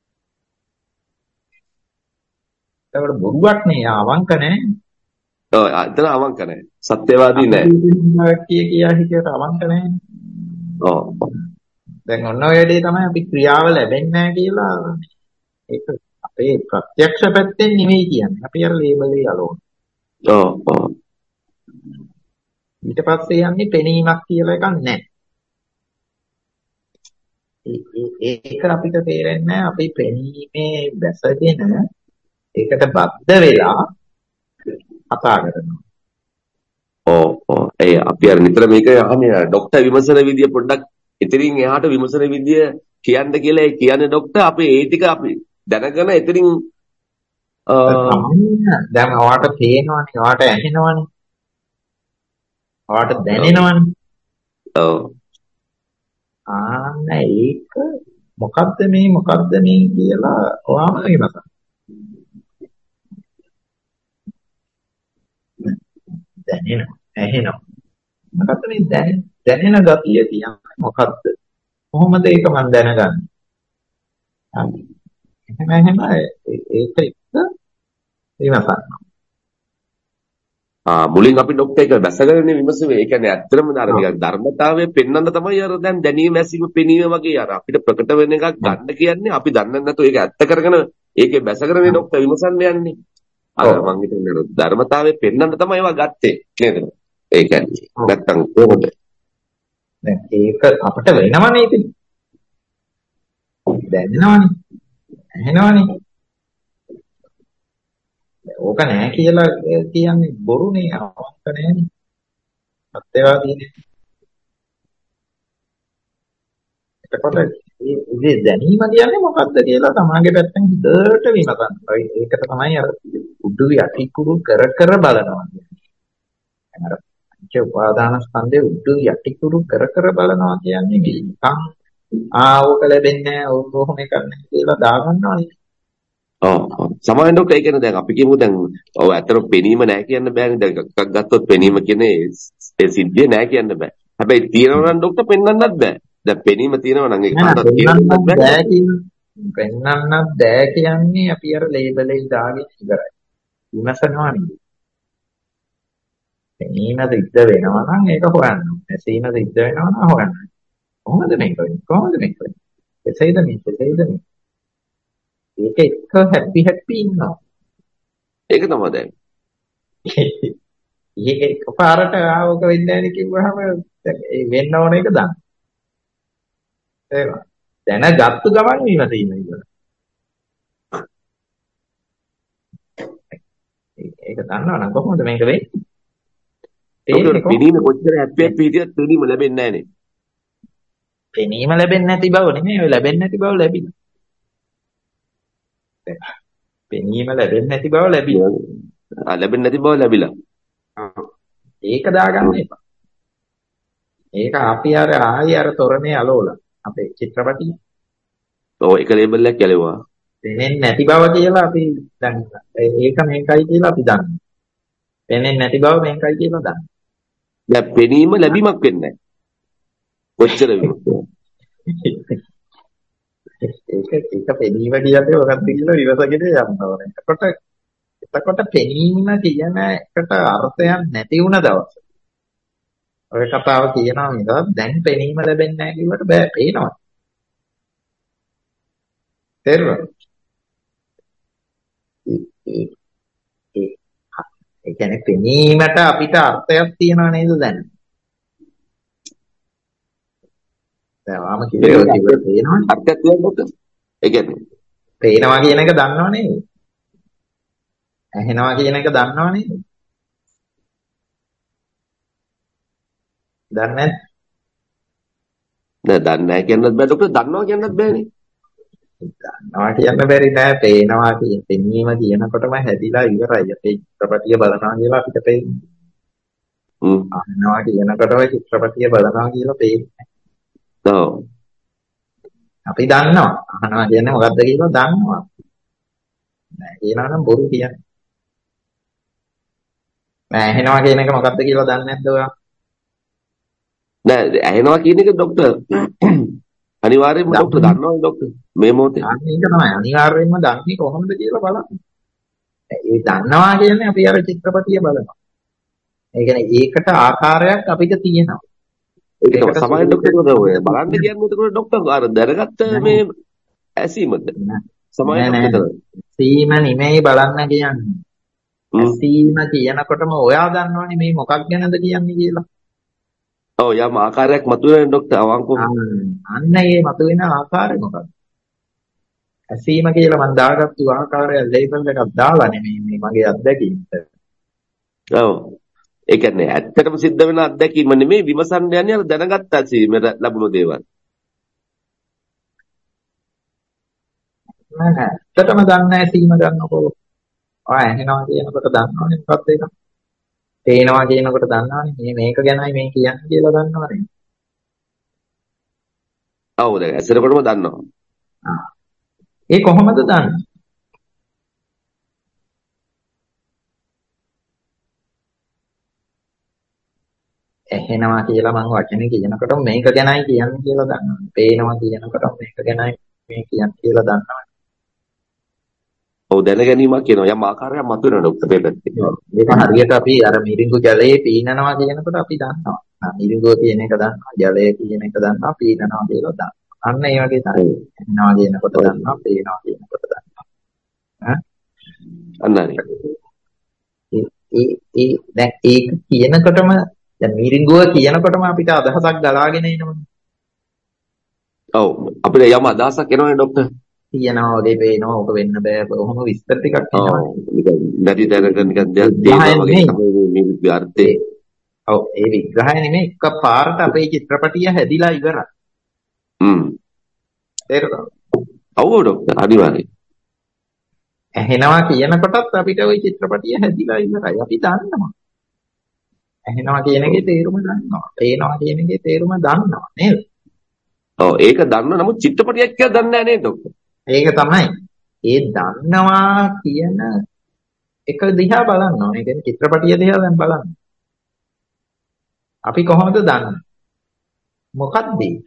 ඒකට බොරුවක් නේ අවංක නැහැ. ඔව් එතන අවංක නැහැ. සත්‍යවාදී නැහැ. කිය කියා හිතේට අවංක නැහැ. ඔව්. දැන් ඔන්න ඔය වැඩේ තමයි අපි ක්‍රියාව ලැබෙන්නේ නැහැ කියලා ඒක අපේ ප්‍රත්‍යක්ෂ පැත්තෙන් නෙමෙයි කියන්නේ. අපි අර ලේබලේ යලවන. ඔව් ඔව්. ඊට පස්සේ යන්නේ පෙනීමක් කියලා එකක් නැහැ. ඒක අපිට තේරෙන්නේ අපි පෙනීමේ දැසගෙන ඒකට බද්ධ වෙලා කතා කරනවා. ඔව් ඔව් ඒ අපි අර නිතර මේක අහන්නේ ડોක්ටර් විමසන විදිය පොඩ්ඩක් එතනින් එහාට විමසන විදිය කියන්න කියලා ඒ කියන්නේ ડોක්ටර් අපි ඒ ටික අපි දැනගෙන එතනින් දැන් ඔයාට පේනවනේ ඔයාට ඇහෙනවනේ ඔයාට දැනෙනවනේ. ඔව්. ආන්න ඒක මොකද්ද මේ මොකද්ද මේ කියලා ඔයාම විමසන්න. දැනෙනවා ඇහෙනවා. මොකද්ද මේ දැනෙන දැනෙන ගතිය කියන්නේ මොකද්ද? කොහොමද ඒක මම දැනගන්නේ? එහෙම එහෙම ඒක එක්ක විමසන්න. ආ මුලින් අපි ડોක්ටර් එක දැසගන්නේ විමසුවේ. ඒ කියන්නේ ඇත්තටම අර නිකන් ධර්මතාවය පෙන්වන්න තමයි අර දැන් දැනීම ඇසීම පෙනීම වගේ අර අපිට ප්‍රකට වෙන එකක් ගන්න කියන්නේ අපි දන්නේ නැතුව ඒක ඇත්ත කරගෙන ඒකේ බැසගෙන ડોක්ටර් විමසන්න යන්නේ. අර මං හිතන්නේ ධර්මතාවය පෙන්වන්න තමයි ඒවා ගත්තේ නේද? ඒ කියන්නේ නැත්තම් කොහොමද? දැන් ඒක අපිට වෙනවනේ ඉතින්. දැනෙනවනේ. ඇහෙනවනේ. ඕක නෑ කියලා කියන්නේ බොරුනේ අවස්ථ නෑනේ. සත්‍යවාදීනේ. එතකොට මේ දැනීම කියන්නේ මොකක්ද කියලා තමාගේ පැත්තෙන් හොඳට විමසන්න. ඒකට තමයි අර උඩු යටිකුරු කර කර බලනවා කියන්නේ. අර පංච උපාදාන ස්කන්ධේ උඩු යටිකුරු කර කර බලනවා කියන්නේ නිකන් ආවක ලැබෙන්නේ නැහැ ඕක කොහොම කරන්නේ කියලා දාගන්නවනේ. ඔව් ඔව් සමහරවිට ડોක්ටර් ඒ කියන්නේ දැන් අපි කියමු දැන් ඔව් ඇත්තට පෙනීම නැහැ කියන්න බෑනේ. දැන් එකක් ගත්තොත් පෙනීම කියන්නේ ඒ සිද්ධිය නැහැ කියන්න බෑ. හැබැයි තියෙනවා නම් ડોක්ටර් පෙන්වන්නත් බෑ. දැන් පෙනීම තියෙනවා නම් ඒක කාටවත් කියන්නත් බෑ. පෙන්වන්නත් බෑ කියන්නේ අපි අර ලේබල් එක දාගෙන ඉවරයි. විමසනවා නෙවෙයි. පෙනීම සිද්ධ වෙනවා නම් ඒක හොයන්න. ඇසීම සිද්ධ වෙනවා නම් හොයන්න. කොහොමද මේක වෙන්නේ? කොහොමද මේක වෙන්නේ? එසේද මේ එසේද මේ. ඒක එක්ක හැපි හැපි ඉන්නවා. ඒක තමයි දැන්. ඒක එකපාරට ආවක වෙන්නේ නැහැ නේ කිව්වහම ඒ වෙන්න ඕන එක දාන්න. ඒවා. දැනගත්තු ගමන් විමසීම ඉවරයි. ඒක දන්නවනම් කොහොමද මේක වෙන්නේ? ඒක පෙනීම කොච්චර හැපි හැපි හිටියත් පෙනීම ලැබෙන්නේ නැහැ නේ. පෙනීම ලැබෙන්නේ නැති බව නෙමෙයි ඔය ලැබෙන්නේ නැති බව ලැබිලා. පෙනීම ලැබෙන්නේ නැති බව ලැබිලා. ආ ලැබෙන්නේ නැති බව ලැබිලා. ඒක දාගන්න එපා. ඒක අපි අර ආයි අර තොරණේ අලෝලා අපේ චිත්‍රපටිය. ඔව් ඒක ලේබල් එකක් ගැලෙවුවා. පෙනෙන්නේ නැති බව කියලා අපි දැන් ඒක මේකයි කියලා අපි දන්නවා. පෙනෙන්නේ නැති බව මේකයි කියලා දන්නවා. දැන් පෙනීම ලැබීමක් වෙන්නේ නැහැ. කොච්චර විමුක්තිය. ඒක ඒක පෙනීම කියන්නේ මොකක්ද කියලා විවසගෙන යන්න ඕනේ. එතකොට එතකොට පෙනීම කියන එකට අර්ථයක් නැති වුණ දවස. ඔය කතාව කියනවා නේද? දැන් පෙනීම ලැබෙන්නේ නැහැ කිව්වට බෑ පේනවා. තේරුණාද? ඒ කියන්නේ පෙනීමට අපිට අර්ථයක් තියනවා නේද දැන්? දැන් ආම කිව්වේ ඔය කිව්වට පේනවනේ. අර්ථයක් තියෙනකොට ඒ කියන්නේ පේනවා කියන එක දන්නව නේද? ඇහෙනවා කියන එක දන්නව නේද? දන්නේ නෑ දන්නේ නැහැ කියන්නත් බෑ ડોක්ටර් දන්නවා කියන්නත් බෑනේ. දන්නවා කියන්න බැරි නෑ පේනවා කියන පෙනීම කියනකොටම හැදිලා ඉවරයි. අපේ චිත්‍රපටිය බලනවා කියලා අපිට පේන්නේ. හ්ම්. අහනවා කියනකොට ඔය චිත්‍රපටිය බලනවා කියලා පේන්නේ. ඔව්. අපි දන්නවා. අහනවා කියන්නේ මොකද්ද කියලා දන්නවා. නෑ කියනවා නම් බොරු කියන්නේ. නෑ ඇහෙනවා කියන එක මොකද්ද කියලා දන්නේ නැද්ද ඔයා? නෑ ඇහෙනවා කියන එක ડોක්ටර් අනිවාර්යයෙන්ම ડોක්ටර් දන්නවනේ ડોක්ටර් මේ මොහොතේ. අන්න ඒක තමයි අනිවාර්යයෙන්ම දන්නේ කොහොමද කියලා බලන්න. ඒ දන්නවා කියන්නේ අපි අර චිත්‍රපටිය බලනවා. ඒ කියන්නේ ඒකට ආකාරයක් අපිට තියෙනවා. ඒක තමයි සමහර ડોක්ටර් ඔය බලන්න කියන්නේ එතකොට ડોක්ටර් අර දැනගත්ත මේ ඇසීමද සමහර ડોක්ටර් සීම නෙමෙයි බලන්න කියන්නේ. සීම කියනකොටම ඔයා දන්නවනේ මේ මොකක් ගැනද කියන්නේ කියලා. ඔව් යම් ආකාරයක් මතුවෙන ડોක්ටර් අවංකව අන්න ඒ මතුවෙන ආකාරය මොකක්ද? ඇසීම කියලා මම දාගත්තු ආකාරය ලේබල් එකක් දාලා නෙමෙයි මේ මගේ අත්දැකීමට. ඔව් ඒ කියන්නේ ඇත්තටම සිද්ධ වෙන අත්දැකීම නෙමෙයි විමසන්න යන්නේ අර දැනගත්ත ඇසීමට ලැබුණු දේවල්. නෑ ඇත්තටම දන්න ඇසීම ගන්නකො. ආ ඇහෙනවා කියනකොට දන්නවනේ මොකක්ද ඒක? පේනවා කියනකොට දන්නවනේ මේ මේක ගැනයි මේ කියන්නේ කියලා දන්නවනේ. ඔව් දැන් ඇසෙනකොටම දන්නවා. ආ. ඒ කොහොමද දන්නේ? ඇහෙනවා කියලා මම වචනේ කියනකොට මේක ගැනයි කියන්නේ කියලා දන්නවා. පේනවා කියනකොට මේක ගැනයි මේ කියන්නේ කියලා දන්නවා. ඔව් දැන ගැනීමක් කියනවා යම් ආකාරයක් මතුවෙන ડોක්ටර් දෙපැත්තේ. ඒක හරියට අපි අර මිරිඟු ජලයේ පීනනවා කියනකොට අපි දන්නවා. මිරිඟුව කියන එක දන්නවා, ජලය කියන එක දන්නවා, පීනනවා කියලා දන්නවා. අන්න ඒ වගේ තමයි. ඇහෙනවා කියනකොට දන්නවා, පේනවා කියනකොට දන්නවා. ඈ? අන්න හරි. ඒ ඒ දැන් ඒක කියනකොටම දැන් මිරිඟුව කියනකොටම අපිට අදහසක් ගලාගෙන එනවනේ. ඔව් අපිට යම් අදහසක් එනවනේ ડોක්ටර්. තියනවා වගේ පේනවා. ඕක වෙන්න බෑ. කොහොම විස්තර ටිකක් එනවා. ඔව් නිකන් නැති තැනක නිකන් දෙයක් දේනවා වගේ තමයි මේ විද්‍යාර්ථේ. ඔව් ඒ විග්‍රහය නෙමෙයි එකපාරට අපේ චිත්‍රපටිය හැදිලා ඉවරයි. හ්ම්. තේරුණා? ඔව් ડોක්ටර් අනිවාර්යයෙන්. ඇහෙනවා කියනකොටත් අපිට ওই චිත්‍රපටිය හැදිලා ඉවරයි. අපි දන්නවා. ඇහෙනවා කියන එකේ තේරුම දන්නවා. පේනවා කියන එකේ තේරුම දන්නවා නේද? ඔව් ඒක දන්න නමුත් චිත්‍රපටියක් කියලා දන්නේ නැහැ නේද ડોක්ටර්? ඒක තමයි. ඒ දන්නවා කියන එක දිහා බලන්න ඕනේ. ඒ කියන්නේ චිත්‍රපටිය දිහා දැන් බලන්න. අපි කොහොමද දන්නේ? මොකක්ද ඒ?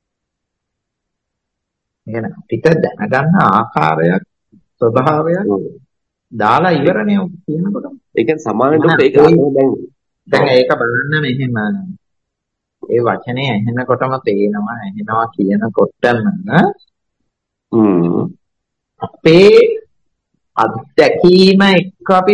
එහෙනම් අපිට දැනගන්න ආකාරයක් ස්වභාවයක් දාලා ඉවරනේ ඔක කියනකොට. ඒ කියන්නේ සමාන ડોක්ටර් ඒක දැන් දැන් ඒක බලන්න මෙහෙම ඒ වචනේ ඇහෙනකොටම පේනවා ඇහෙනවා කියනකොටම හ්ම් අපේ අත්දැකීම එක්ක අපි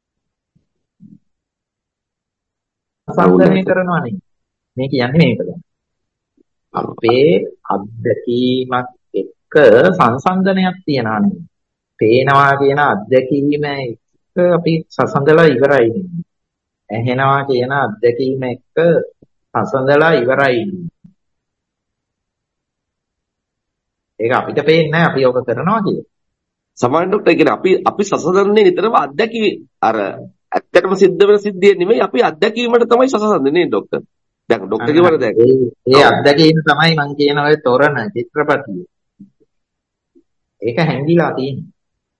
සංසන්දනය කරනවා නේ. මේ කියන්නේ මේක දැන්. අපේ අත්දැකීමක් එක්ක සංසන්දනයක් තියනවා නේ. පේනවා කියන අත්දැකීම එක්ක අපි සසඳලා ඉවරයි නේ. ඇහෙනවා කියන අත්දැකීම එක්ක සසඳලා ඉවරයි. ඒක අපිට පේන්නේ නැහැ අපි ඔක කරනවා කියලා. සමාන ડોක්ටර් කියන්නේ අපි අපි සසඳන්නේ නිතරම අත්දැකීම අර ඇත්තටම සිද්ධ වෙන සිද්ධිය නෙමෙයි අපි අත්දැකීමට තමයි සසඳන්නේ නේ ડોක්ටර්. දැන් ડોක්ටර් කියවල දැන් ඒ අත්දැකීම තමයි මම කියන ඔය තොරණ චිත්‍රපටිය. ඒක හැංගිලා තියෙන්නේ.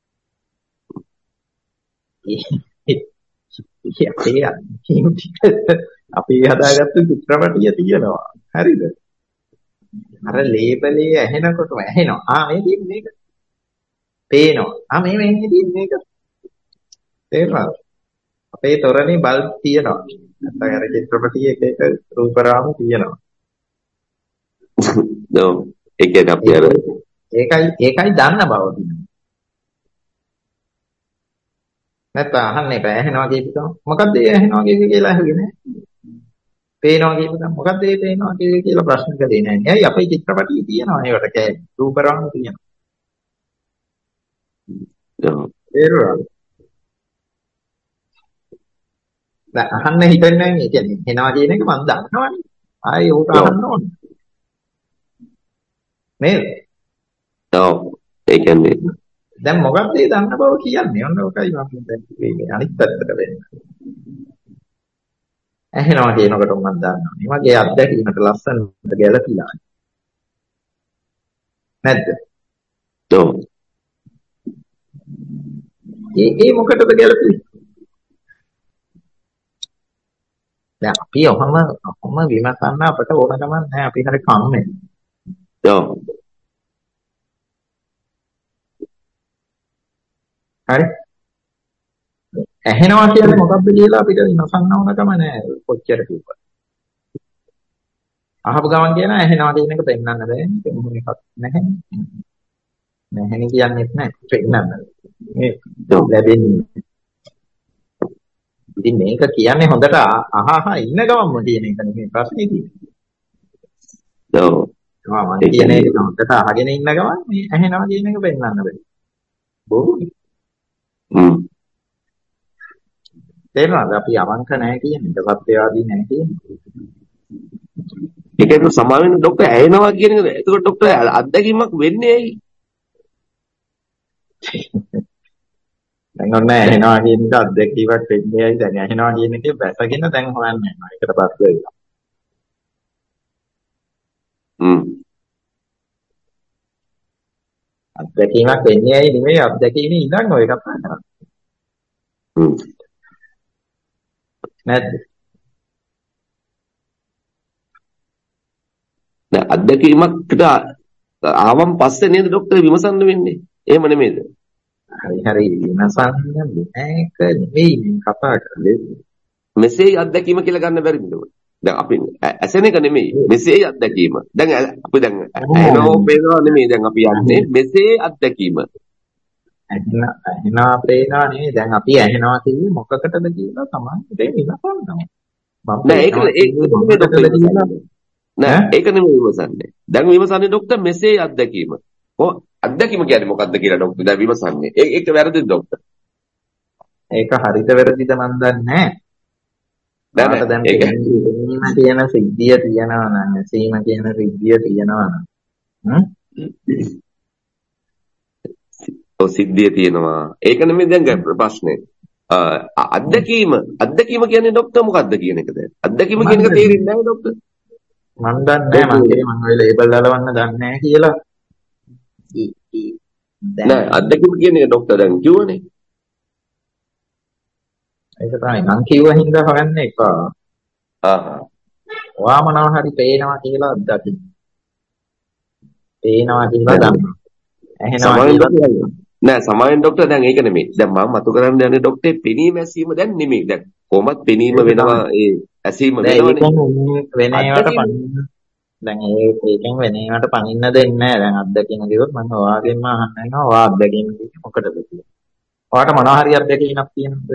ඒ අපි හදාගත්තු චිත්‍රපටිය තියෙනවා. හරිද? අර ලේබලේ ඇහෙනකොටම ඇහෙනවා. ආ මේ තියෙන්නේ මේක. පේනවා. ආ මේ වෙන්නේ තියෙන්නේ මේක. තේරුණාද? අපේ තොරණේ බල්බ් තියෙනවා. නැත්නම් අර චිත්‍රපටියේ එක එක රූපරාම තියෙනවා. ඔව්. ඒ කියන්නේ අපි අර ඒකයි ඒකයි දන්න බව තියෙනවා. නැත්නම් අහන්න එපා. ඇහෙනවා කියපුවම මොකද්ද ඒ ඇහෙනවා කියුවේ කියලා අහුවේ නෑ. පේනවා කියපුවම මොකද්ද ඒ පේනවා කියුවේ කියලා ප්‍රශ්න කළේ නෑ. ඇයි අපේ චිත්‍රපටියේ තියෙනවා ඒවට කෑ රූපරාම තියෙනවා. ඔව්. ඒරුවා. දැන් අහන්න හිතන්නේ නැහැ. ඒ කියන්නේ එනවා කියන එක මම දන්නවනේ. ආයේ උට අහන්න ඕනේ. නේද? ඔව්. ඒ කියන්නේ දැන් මොකක්ද ඒ දන්න බව කියන්නේ? ඔන්න ඔකයි මම දැන් කිව්වේ. අනිත් පැත්තට වෙන්න. ඇහෙනවා කියනකොට මම දන්නවා. මේ වගේ අත්දැකීමකට ලස්සනට ගැළපීලා. නැද්ද? ඔව්. ඒ ඒ මොකටද ගැළපෙන්නේ? දැන් අපි ඔහම ඔහම විමසන්න අපට ඕන ගමන් නැහැ. අපි හරි කම්මැලි. ඔව්. හරි. ඇහෙනවා කියන්නේ මොකක්ද කියලා අපිට විමසන්න ඕන ගමන් නැහැ. කොච්චර කිව්වත්. අහපු ගමන් කියන ඇහෙනවා කියන එක පෙන්වන්න බෑ. ඒක මොන එකක් නැහැ. නැහැනේ කියන්නේත් නැහැ. පෙන්වන්න. මේ ලැබෙන්නේ. ඉතින් මේක කියන්නේ හොඳට අහ අහ ඉන්න ගමන්ම කියන එක නෙමෙයි ප්‍රශ්නේ තියෙන්නේ. ඔව්. මම කියන එක හොඳට අහගෙන ඉන්න ගමන් මේ ඇහෙනවා කියන එක පෙන්වන්න බෑ. බොරුනේ. හ්ම්. තේරුණාද? අපි අවංක නැහැ කියන්නේ. සත්‍යවාදී නැහැ කියන්නේ. ඒකේ සමාන වෙන ડોක්ටර් ඇහෙනවා කියන එක. එතකොට ડોක්ටර් අත්දැකීමක් වෙන්නේ ඇයි? දැන් ඔන්න ඇහෙනවා කියන එක අත්දැකීමක් වෙන්නේ ඇයි? දැන් ඇහෙනවා කියන එකේ වැසගෙන දැන් හොයන්නේ නැහැ. ඒකට පස්සේ වෙලා. හ්ම්. අත්දැකීමක් වෙන්නේ ඇයි නෙමෙයි අත්දැකීමේ ඉඳන් ඔය කතා කරන්නේ. හ්ම්. නැද්ද? දැන් අත්දැකීමකට ආවම් පස්සේ නේද ડોක්ටර් විමසන්න වෙන්නේ? එහෙම නෙමෙයිද? හරි හරි විමසන්න මේක නෙමෙයි මේ කතා කරන්නේ. මෙසේ අත්දැකීම කියලා ගන්න බැරිද? දැන් අපි ඇසෙන එක නෙමෙයි මෙසේ අත්දැකීම. දැන් අපි දැන් ඇහෙනවා පේනවා නෙමෙයි දැන් අපි යන්නේ මෙසේ අත්දැකීම. ඇහෙනවා ඇහෙනවා පේනවා නෙමෙයි දැන් අපි ඇහෙනවා කියන්නේ මොකකටද කියලා තමයි ඉතින් විමසන්න. නෑ ඒක ඒක නෙමෙයි ડોක්ටර් නෑ ඒක නෙමෙයි විමසන්නේ. දැන් විමසන්නේ ડોක්ටර් මෙසේ අත්දැකීම. කො අත්දැකීම කියන්නේ මොකක්ද කියලා ડોක්ටර් දැන් විමසන්නේ. ඒක ඒක වැරදිද ડોක්ටර්? ඒක හරිද වැරදිද මන් දන්නේ නැහැ. දැන් පෙනීම කියන සිද්ධිය තියනවා නම් සීම කියන සිද්ධිය තියනවා නම් ඔව් සිද්ධිය තියෙනවා. ඒක නෙමෙයි දැන් ප්‍රශ්නේ. අත්දැකීම අත්දැකීම කියන්නේ ડોක්ටර් මොකක්ද කියන එකද? අත්දැකීම කියන එක තේරෙන්නේ නැහැ ડોක්ටර්. මන් දන්නේ නැහැ මං කියන්නේ මං ඔය ලේබල් දාලවන්න දන්නේ නැහැ කියලා. නෑ අත්දැකීම කියන්නේ ડોක්ටර් දැන් කිව්වනේ. ඒක තමයි මං කිව්ව හින්දා හොයන්න එපා. ආහ්. ඔයා මොනවා හරි පේනවා කියලා අත්දකින්න. පේනවා කියලා දන්නවා. ඇහෙනවා කියලා නෑ සමාවෙන් ડોක්ටර් දැන් ඒක නෙමෙයි. දැන් මම මතු කරන්න යන්නේ ડોක්ටර් පෙනීම ඇසීම දැන් නෙමෙයි. දැන් කොහොමත් පෙනීම වෙනවා ඒ ඇසීම වෙනවනේ. වෙන ඒවාට පනින්න දැන් ඒ ඒකෙන් වෙන ඒවාට පනින්න දෙන්නේ නැහැ. දැන් අත්දැකීම කිව්වොත් මම ඔයාගෙන්ම අහන්න වෙනවා. ඔයා අත්දැකීම කිව්වේ මොකටද කියලා. ඔයාට මොනවා හරි අත්දැකීමක් තියෙනවද?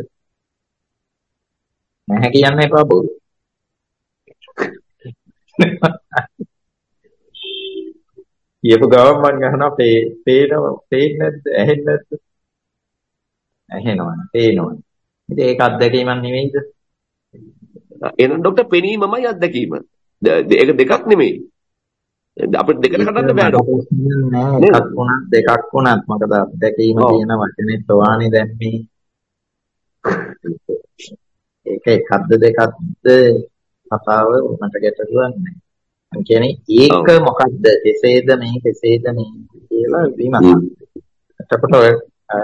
නැහැ කියන්න එපා බෝ. කියපු ගමන් මම ගහනවා පේ පේනවා පේන්නේ නැද්ද ඇහෙන්නේ නැද්ද? ඇහෙනවනේ පේනවනේ. ඉතින් ඒක අත්දැකීමක් නෙවෙයිද? එහෙනම් ડોක්ටර් පෙනීමමයි අත්දැකීම. ඒක දෙකක් නෙමෙයි. අපිට දෙකට කඩන්න බෑ ડોක්ටර්. නෑ එකක් වුණත් දෙකක් වුණත් මොකද අත්දැකීම කියන වචනේ තෝවානේ දැන් මේ. ඒක එකක්ද දෙකක්ද කතාව මට ගැටලුවක් නෑ. මම කියන්නේ ඒක මොකද්ද කෙසේද මේ කෙසේද මේ කියලා විමසන්න. එතකොට ඔය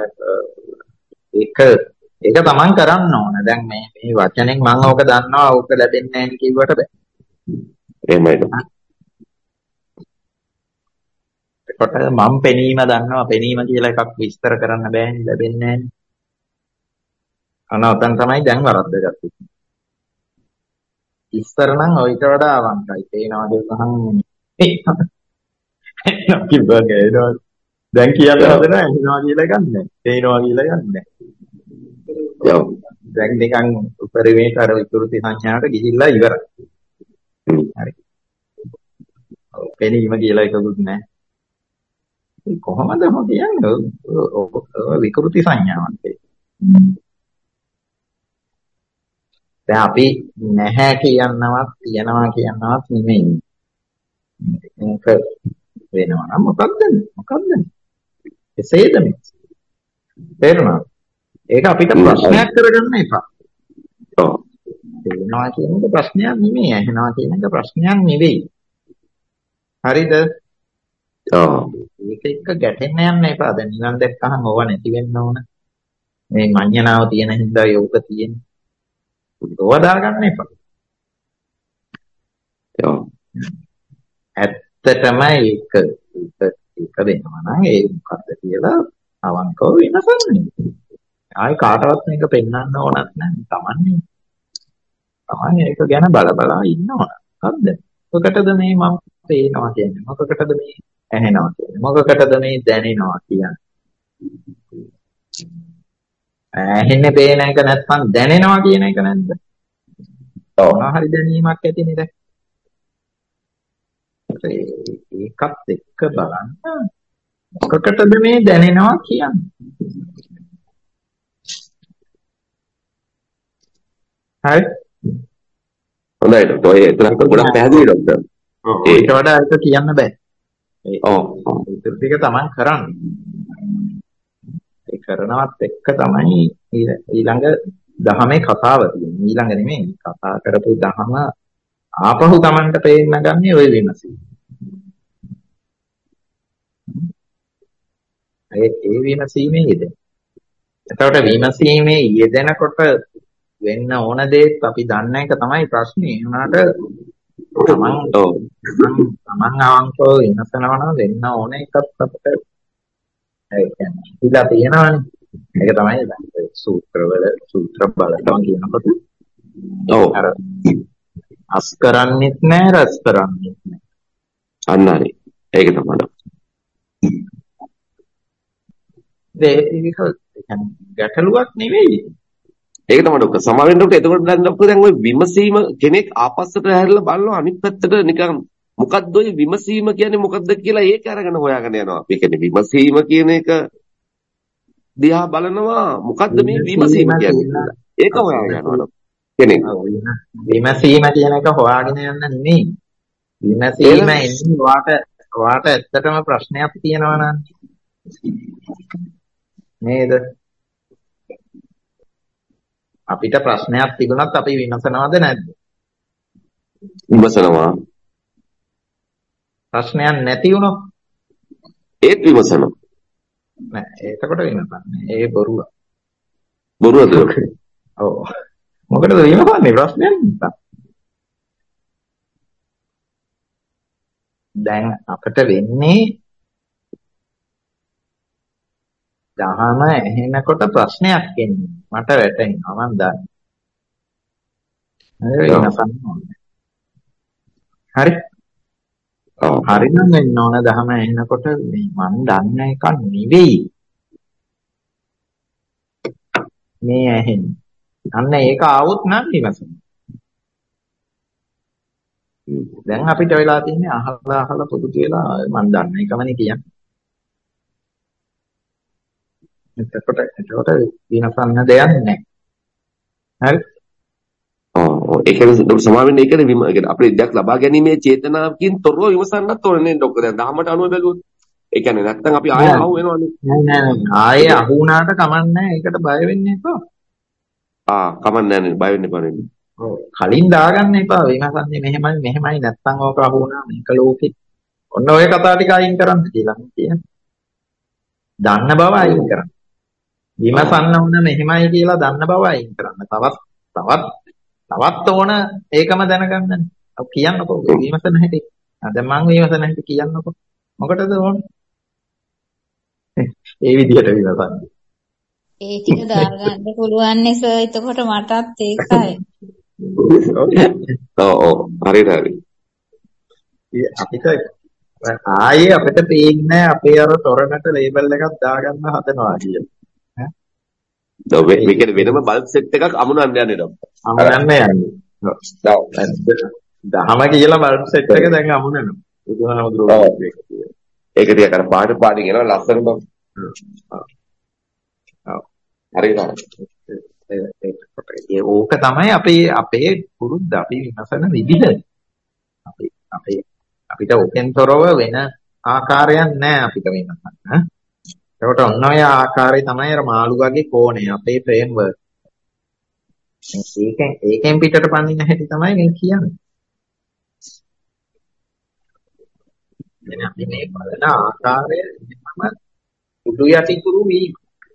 ඒක ඒක තමන් කරන්න ඕන. දැන් මේ මේ වචනෙන් මම ඕක දන්නවා ඕක ලැබෙන්නේ නැහැ නේ කිව්වට බෑ. එහෙමයි. එතකොට මම පෙනීම දන්නවා පෙනීම කියලා එකක් විස්තර කරන්න බෑනේ ලැබෙන්නේ නැහැ. අනවතන් තමයි දැන් වරද්දගත්තේ. ඉස්තර නම් ඔයිට වඩා අවංකයි. පේනවා දෙකහන් එනවා කිව්වගේ එනවා. දැන් කියන්න හදනවා එනවා කියලා ගන්නෑ. පේනවා කියලා ගන්නෑ. ඔව්. දැන් නිකන් උපරිමයට අර විකෘති සංඥාවට ගිහිල්ලා ඉවරයි. හරි. ඔව් පෙනීම කියලා එකකුත් නැහැ. කොහොමද මොකද කියන්නේ? විකෘති සංඥාවක් ඒක. දැන් අපි නැහැ කියනවත් තියනවා කියනවත් නෙමෙයි. මේක වෙනවා නම් මොකක්ද? මොකක්ද? එසේද මේ? තේරුණාද? ඒක අපිට ප්‍රශ්නයක් කරගන්න එපා. ඔව්. වෙනවා කියන එක ප්‍රශ්නයක් නෙමෙයි. ඇහෙනවා කියන එක ප්‍රශ්නයක් නෙවෙයි. හරිද? ඔව්. ඒක එක්ක ගැටෙන්න යන්න එපා. දැන් නිකන් දැක්කහම ඕවා නැති වෙන්න ඕන. මේ මඤ්ඤණාව තියෙන හින්දා යෝක තියෙන්නේ. ඕවා දාගන්න එපා. ඔව්. ඇත්තටම ඒක ඒක වෙනවා නම් ඒ මොකද්ද කියලා අවංකව වෙනසන්නේ. ආයි කාටවත් මේක පෙන්වන්න ඕනත් නැහැ. තමන්නේ. තමයි ඒක ගැන බල බලා ඉන්නවා. හරිද? මොකටද මේ මම පේනවා කියන්නේ? මොකකටද මේ ඇහෙනවා කියන්නේ? මොකකටද මේ දැනෙනවා කියන්නේ? ඇහෙන්නේ පේන එක නැත්නම් දැනෙනවා කියන එක නැද්ද? ඔව්. හරි දැනීමක් ඇති නේද? ඒකත් එක්ක බලන්න මොකකටද මේ දැනෙනවා කියන්නේ? හරි. හොඳයි ડોක්ටර්. ඔය එතන ගොඩක් පැහැදිලි ડોක්ටර්. ඔව්. ඒකට වඩා ඒක කියන්න බෑ. ඔව්. ඒක ටික තමයි කරන්නේ. ඒ කරනවත් එක්ක තමයි ඊළඟ දහමේ කතාව තියෙන්නේ. ඊළඟ නෙමෙයි කතා කරපු දහම ආපහු Tamanට පේන්න ගන්නේ ওই විමසීම. ඒ ඒ විමසීමේ යෙදෙන. එතකොට විමසීමේ යෙදෙනකොට වෙන්න ඕන දේත් අපි දන්න එක තමයි ප්‍රශ්නේ. ඒ වුණාට Taman Taman අවංකව විමසනවා නම් වෙන්න ඕන එකක් අපිට ඒ කියන්නේ ඉලා තියෙනවානේ. ඒක තමයි දැන් සූත්‍රවල සූත්‍ර බලනවා කියනකොට ඔව් අර අස් කරන්නේත් නැහැ රස කරන්නේත් නැහැ. අන්න හරි. ඒක තමයි. ඒක කියන්නේ ගැටලුවක් නෙවෙයි. ඒක තමයි ડોක්ටර්. සමාවෙන් ડોක්ටර්. එතකොට දැන් ડોක්ටර් දැන් ওই විමසීම කෙනෙක් ආපස්සට හැරිලා බලනවා අනිත් පැත්තට නිකන් මොකද්ද ඔය විමසීම කියන්නේ මොකද්ද කියලා ඒක අරගෙන හොයාගෙන යනවා. අපි කියන්නේ විමසීම කියන එක දිහා බලනවා මොකද්ද මේ විමසීම කියන්නේ. ඒක හොයාගෙන යනවා කෙනෙක්. විමසීම කියන එක හොයාගෙන යන්න නෙමෙයි. විමසීම එන්නේ වාට වාට ඇත්තටම ප්‍රශ්නයක් තියෙනවා නම් නේද? අපිට ප්‍රශ්නයක් තිබුණත් අපි විමසනවද නැද්ද? විමසනවා. ප්‍රශ්නයක් නැති වුණොත් ඒත් විමසනවා. නෑ එතකොට විමසන්නේ. ඒ බොරුව. බොරුවද? ඔව්. මොකටද විමසන්නේ ප්‍රශ්නයක් නිසා? දැන් අපිට වෙන්නේ දහම ඇහෙනකොට ප්‍රශ්නයක් එන්නේ. මට වැටෙනවා මම දන්නේ. හරි. හරිනම් වෙන්න ඕන දහම ඇහෙනකොට මේ මම දන්න එක නෙවෙයි. මේ ඇහෙන්නේ. අන්න ඒක ආවොත් නම් ඉවසන්න. දැන් අපිට වෙලා තින්නේ අහලා අහලා පුදුට වෙලා මම දන්න එකමනේ කියන්නේ. එතකොට එතකොට විනසන්න දෙයක් නැහැ. හරි? ඔව් ඒ කියන්නේ සමා වෙන්නේ ඒ කියන්නේ අපේ දෙයක් ලබා ගැනීමේ චේතනාවකින් තොරව විමසන්නත් ඕනේ නේද ડોක්ටර්? දැන් දහමට අනුව බැලුවොත්. ඒ කියන්නේ නැත්තම් අපි ආයෙ අහු වෙනවනේ. නෑ නෑ ආයෙ අහු වුණාට කමන්නේ ඒකට බය වෙන්න එපා. ආ කමන්නේ නෑ බය වෙන්න එපා නේද? ඔව් කලින් දාගන්න එපා. විමසන්නේ මෙහෙමයි මෙහෙමයි නැත්තම් ඕක අහු වුණා මේක ලෝකෙ. ඔන්න ඔය කතා ටික අයින් කරන්න කියලා කියන්නේ. දන්න බව අයින් කරන්න. විමසන්න ඕන මෙහෙමයි කියලා දන්න බව අයින් කරන්න. තවත් තවත් තවත් ඕන ඒකම දැනගන්නනේ. ඔව් කියන්නකෝ විමසන හැටි. දැන් මම විමසන හැටි කියන්නකෝ. මොකටද ඕන? ඒ විදිහට විමසන්නේ. ඒ ටික දාගන්න පුළුවන් නේ සර්. එතකොට මටත් ඒකයි. ඔව් ඔව් හරියට හරි. අපිට ආයේ අපිට පේන්නේ අපේ අර තොරණට ලේබල් එකක් දාගන්න හදනවා කියලා. ඔව් මේකේ වෙනම බල්බ් සෙට් එකක් අමුණන්න යන්නේ ડોක්ටර්. අමුණන්න යන්නේ. ඔව්. දහම කියලා බල්බ් සෙට් එක දැන් අමුණනවා. බුදුහාමුදුරුවෝ ඒක ටික අර පාට පාටි කියනවා ලස්සන බව. ඔව්. හරියට. ඒක තමයි අපේ අපේ පුරුද්ද අපි විමසන විදිහ. අපි අපේ අපිට ඔකෙන් තොරව වෙන ආකාරයක් නැහැ අපිට විමසන්න. ඒකට ඔන්න ඔය ආකාරය තමයි අර මාළුවාගේ කෝණය අපේ ෆ්‍රේම්වර්ක්. ඒකෙන් ඒකෙන් පිටට පනින්න හැටි තමයි මේ කියන්නේ. එන අපි මේ බලන ආකාරය මම උඩු යටි කුරු වීම.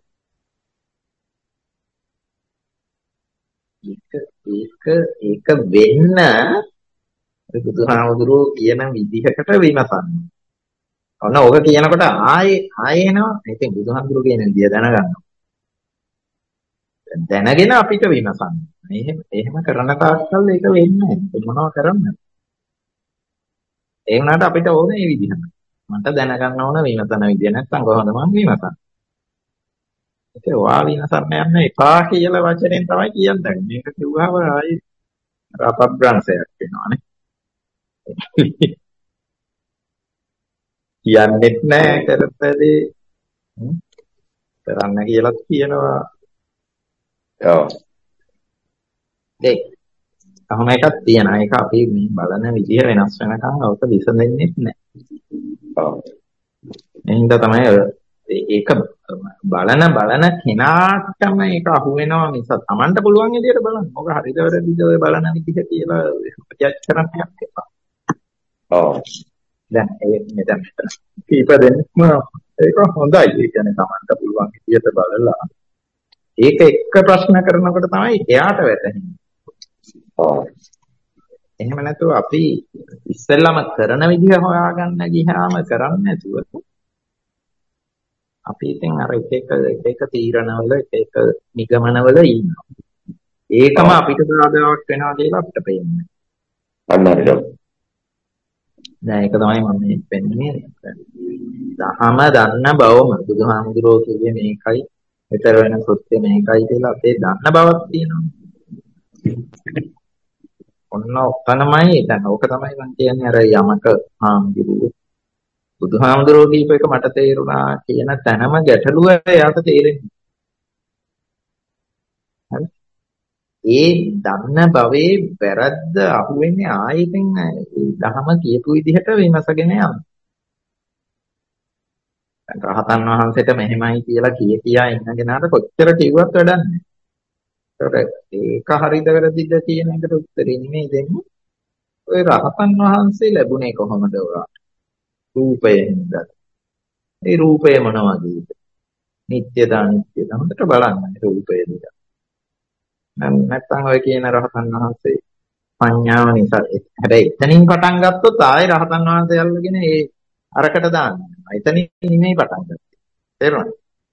ඒක ඒක ඒක වෙන්න බුදුහාමුදුරුවෝ කියන විදිහකට විමසන්න. ඔන්න ඕක කියනකොට ආයේ ආයේ එනවා. ඉතින් බුදුහාමුදුරුවෝ කියන විදිය දැනගන්නවා. දැනගෙන අපිට විමසන්න. එහෙම එහෙම කරන තාක්කල් ඒක වෙන්නේ නැහැ. මොනවා කරන්නද? ඒ වුණාට අපිට ඕනේ මේ විදිහම. මට දැනගන්න ඕන විමසන විදිය නැත්නම් කොහොමද මම විමසන්නේ? ඒක වා විමසන්න යන්න එපා කියලා වචනෙන් තමයි කියන්නේ. මේක කිව්වම ආයේ අපබ්‍රංශයක් වෙනවානේ. කියන්නෙත් නෑ කරපැදී කරන්න කියලාත් කියනවා. ඔව්. ඒ කොහොම එකක් තියෙනවා. ඒක අපි මේ බලන විදිහ වෙනස් වෙනකන් අවක විසඳෙන්නේ නැහැ. ඔව්. එහෙනම් තමයි ඒක බලන බලන කෙනාටම ඒක අහු වෙනවා මිස Tamanට පුළුවන් විදිහට බලන්න. මොක හරිද වැරදිද ඔය බලන විදිහ කියලා ජජ් කරන්න එපා. ඔව්. දැන් ඒ මෙතන කීප දෙනෙක්ම ඒක හොඳයි. ඒ කියන්නේ Tamanට පුළුවන් විදිහට බලලා ඒක එක ප්‍රශ්න කරනකොට තමයි එයාට වැටහෙන්නේ. ඔව්. එහෙම නැතුව අපි ඉස්සෙල්ලාම කරන විදිහ හොයාගන්න ගියාම කරන්නේ නැතුව අපි ඉතින් අර එක එක එක එක තීරණවල එක එක නිගමනවල ඉන්නවා. ඒකම අපිට බාධාවක් වෙනවා කියලා අපිට පේන්නේ. අන්න හරියට. දැන් ඒක තමයි මම මේ පෙන්නේ. දහම දන්න බවම බුදුහාමුදුරුවෝ කිව්වේ මේකයි, ඊතර වෙන කෘත්‍ය මේකයි කියලා අපේ දන්න බවක් තියෙනවා. ඔන්න ඔතනමයි දැන් ඕක තමයි මම කියන්නේ අර යමක හාමුදුරුවෝ බුදුහාමුදුරුවෝ කියප එක මට තේරුණා කියන තැනම ගැටලුව එයාට තේරෙන්නේ. හරි. ඒ දන්න භවයේ වැරද්ද අහුවෙන්නේ ආයෙකින් ඒ ධහම කියපු විදිහට විමසගෙන යනවා. දැන් රහතන් වහන්සේට මෙහෙමයි කියලා කිය කියා ඉන්න කෙනාට කොච්චර කිව්වත් වැඩක් නැහැ. ඒක හරිද වැරදිද කියන එකට උත්තරේ නෙමෙයි දෙන්නේ. ඔය රහතන් වහන්සේ ලැබුණේ කොහොමද ඔයාලට? රූපයෙන්ද? ඒ රූපය මොන වගේද? නිට්ටයද අනිත්‍යද? හොඳට බලන්න රූපය දිහා. නැත්නම් ඔය කියන රහතන් වහන්සේ සංඥාව නිසා හැබැයි එතනින් පටන් ගත්තොත් ආයේ රහතන් වහන්සේ අල්ලගෙන ඒ අරකට දානවා. එතනින් නෙමෙයි පටන් ගත්තේ. තේරුණාද?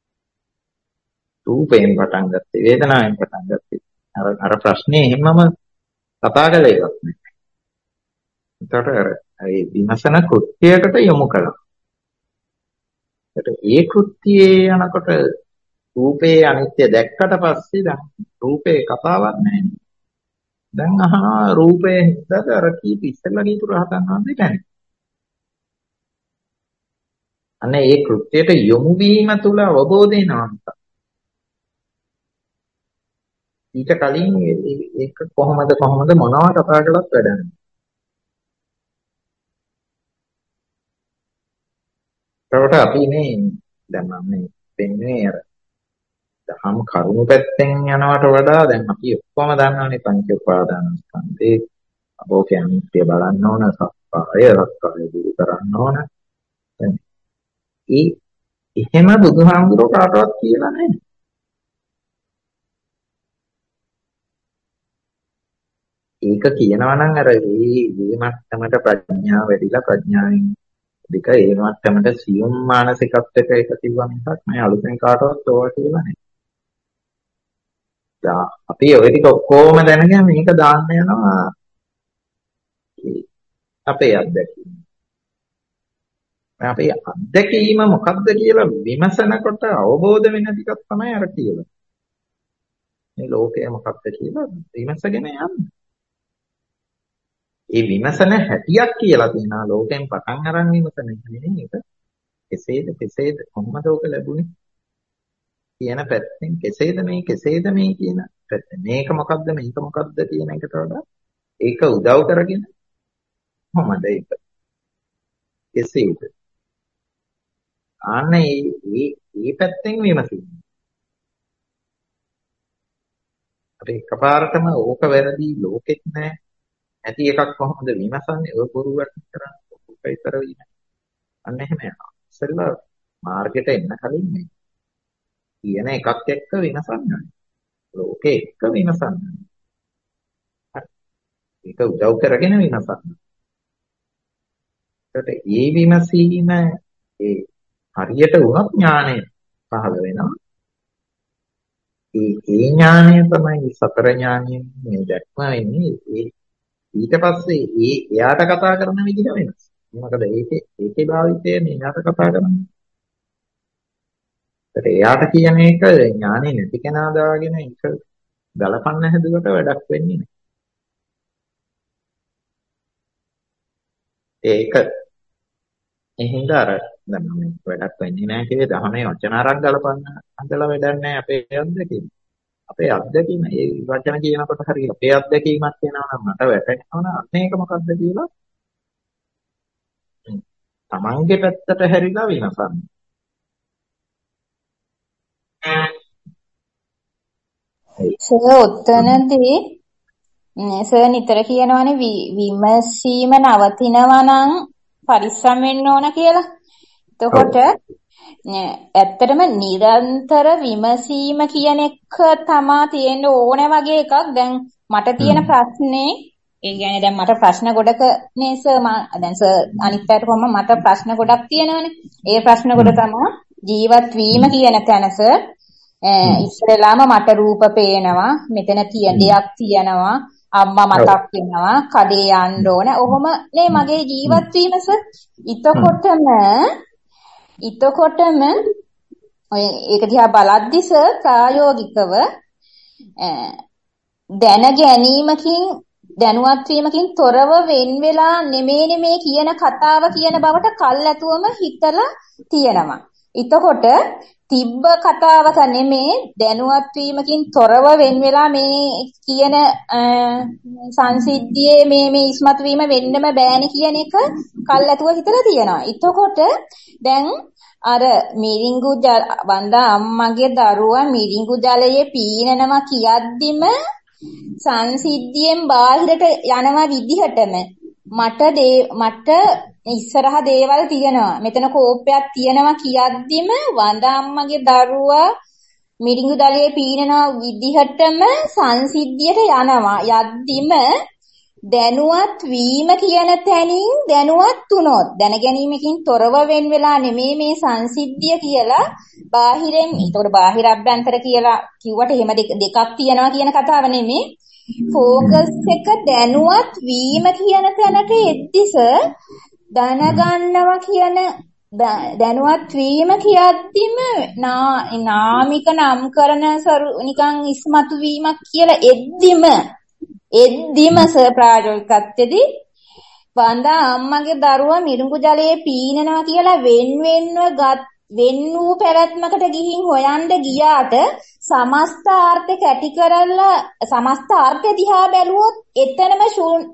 රූපයෙන් පටන් ගත්තේ වේදනාවෙන් පටන් ගත්තේ. අර අර ප්‍රශ්නේ හැමම කතා කළේ එකක් නේ. ඒකට අර ඒ විමසන කෘත්‍යයකට යොමු කළා. ඒකට ඒ කෘත්‍යයේ යනකොට රූපේ අනිත්‍ය දැක්කට පස්සේ දැන් රූපේ කතාවක් නැහැ. දැන් අහනවා රූපේ හින්දාද අර කීප ඉස්සෙල්ලා කීපු රහතන් වහන්සේ කියන්නේ. අනේ ඒ කෘත්‍යයට යොමු වීම තුල අවබෝධ වෙනවා. ඊට කලින් ඒක කොහොමද කොහොමද මොනවා කතා කළත් වැඩක් නැහැ. ඒකට අපි මේ දැන් මම මේ දෙන්නේ අර දහම් කරුණු පැත්තෙන් යනවට වඩා දැන් අපි ඔක්කොම දන්නවනේ පංච උපාදානස්කන්ධේ අපෝකේ අනිත්‍ය බලන්න ඕන, සත්‍යය රක්කාය දුරු කරන්න ඕන. ඒ එහෙම බුදුහාමුදුරුවෝ කාටවත් කියලා නැහැ. ඒක කියනවා නම් අර මේ මේ මට්ටමට ප්‍රඥාව වැඩිලා ප්‍රඥාවෙන් දෙක ඒ මට්ටමට සියුම් මානසිකත්වයක එක තිබුණා මිසක් මේ අලුතෙන් කාටවත් ඕවා කියලා නැහැ. දැන් අපි ඔය ටික ඔක්කොම දැනගෙන මේක දාන්න යනවා අපේ අත්දැකීම. අපේ අත්දැකීම මොකක්ද කියලා විමසනකොට අවබෝධ වෙන ටිකක් තමයි අර කියලා. මේ ලෝකය මොකක්ද කියලා විමසගෙන යන්න. ඒ විමසන හැටියක් කියලා තියෙනවා ලෝකෙන් පටන් අරන් විමසන නෙමෙයි ඒක. කෙසේද කෙසේද කොහොමද ඔක ලැබුණේ කියන පැත්තෙන් කෙසේද මේ කෙසේද මේ කියන පැත්තෙන් මේක මොකද්ද මේක මොකද්ද කියන එකට වඩා ඒක උදව් කරගෙන කොහොමද ඒක කෙසේද ආන්න මේ මේ පැත්තෙන් විමසින්න. අපි එකපාරටම ඕක වැරදි ලෝකෙත් නැහැ ඇති එකක් කොහොමද විමසන්නේ ඔය පුරුවට කරන්නේ ඔක විතර වීම. අන්න එහෙම යනවා. ඉස්සෙල්ලා මාර්ගෙට එන්න කලින් මේ කියන එකක් එක්ක විමසන්න. ලෝකේ එක්ක විමසන්න. ඒක උදව් කරගෙන විමසන්න. ඒකට ඒ විමසීම ඒ හරියට වුණත් ඥානය පහළ වෙනවා. ඒ ඒ ඥානය තමයි සතර ඥානයෙන් මේ දැක්ම වෙන්නේ. ඒ ඊට පස්සේ ඒ එයාට කතා කරන විදිහ වෙනස්. මොකද ඒකේ ඒකේ භාවිතය මෙයාට කතා කරන්නේ. ඒත් එයාට කියන එක ඥානෙ නැති කෙනා දාගෙන ඒක ගලපන්න හැදුවට වැඩක් වෙන්නේ නැහැ. ඒක එහෙනම් අර දැන් මම වැඩක් වෙන්නේ නැහැ කියලා දහමේ වචන අරන් ගලපන්න හදලා වැඩක් නැහැ අපේ අත්දැකීම. අපේ අත්දැකීම ඒ වචන කියනකොට හරිය අපේ අත්දැකීමක් වෙනවා නම් මට වැටෙනවා නම් අන්න ඒක මොකද්ද කියලා තමන්ගේ පැත්තට හැරිලා විමසන්න. සර් උත්තරනදී සර් නිතර කියනවානේ විමසීම නවතිනවා නම් පරිස්සම් වෙන්න ඕන කියලා. එතකොට ඇත්තටම නිරන්තර විමසීම කියන එක තමා තියෙන්න ඕනේ වගේ එකක්. දැන් මට තියෙන ප්‍රශ්නේ ඒ කියන්නේ දැන් මට ප්‍රශ්න ගොඩක නේ සර් මම දැන් සර් අනිත් පැයට කොහොම මට ප්‍රශ්න ගොඩක් තියෙනවනේ. ඒ ප්‍රශ්න ගොඩ තමයි ජීවත් වීම කියන තැන සර් ඉස්සෙල්ලාම මට රූප පේනවා, මෙතන තියෙන දෙයක් තියෙනවා, අම්මා මතක් වෙනවා, කඩේ යන්න ඕන. ඔහොම නේ මගේ ජීවත් වීම සර්. ඊතකොටම ඊතකොටම ඔය ඒක දිහා බලද්දි සර් ප්‍රායෝගිකව දැන ගැනීමකින් දැනුවත් වීමකින් තොරව වෙන් වෙලා නෙමෙයි මේ කියන කතාව කියන බවට කල්ැතුවම හිතලා තියෙනවා. එතකොට තිබ්බ කතාවක නෙමේ දැනුවත් වීමකින් තොරව වෙන් වෙලා මේ කියන සංසිද්ධියේ මේ මේ ඉස්මතු වීම වෙන්නම බෑනේ කියන එක කල්ැතුව හිතලා තියෙනවා. එතකොට දැන් අර මිරිඟු වන්දා අම්මගේ දරුවා මිරිඟු ජලයේ පීනනවා කියද්දිම සංසිද්ධියෙන් බාහිරට යනවා විදිහටම මට මට ඉස්සරහ දේවල් තියෙනවා මෙතන කෝපයක් තියෙනවා කියද්දිම වන්දා අම්මගේ දරුවා මිරිඟු ජලයේ පීනනවා විදිහටම සංසිද්ධියට යනවා යද්දිම දැනුවත් වීම කියන තැනින් දැනුවත් වුණොත් දැන ගැනීමකින් තොරව වෙන් වෙලා නෙමෙයි මේ සංසිද්ධිය කියලා බාහිරෙන් ඒතකොට බාහිර අභ්‍යන්තර කියලා කිව්වට එහෙම දෙකක් තියෙනවා කියන කතාව නෙමෙයි ફોકස් එක දැනුවත් වීම කියන තැනට එද්දිස දැනගන්නවා කියන දැනුවත් වීම කියද්දිම නාමික නාමකරණ නිකන් ඉස්මතු වීමක් කියලා එද්දිම එද්දිම ප්‍රායෝගිකත්වයේදී වන්දා අම්මගේ දරුවා මිරිඟු ජලයේ පීනනවා කියලා වෙන් වෙන්ව වෙන් වූ පැවැත්මකට ගිහින් හොයන්න ගියාට සමස්ත ආර්ථය කැටි කරලා සමස්ත ආර්ථය දිහා බැලුවොත් එතනම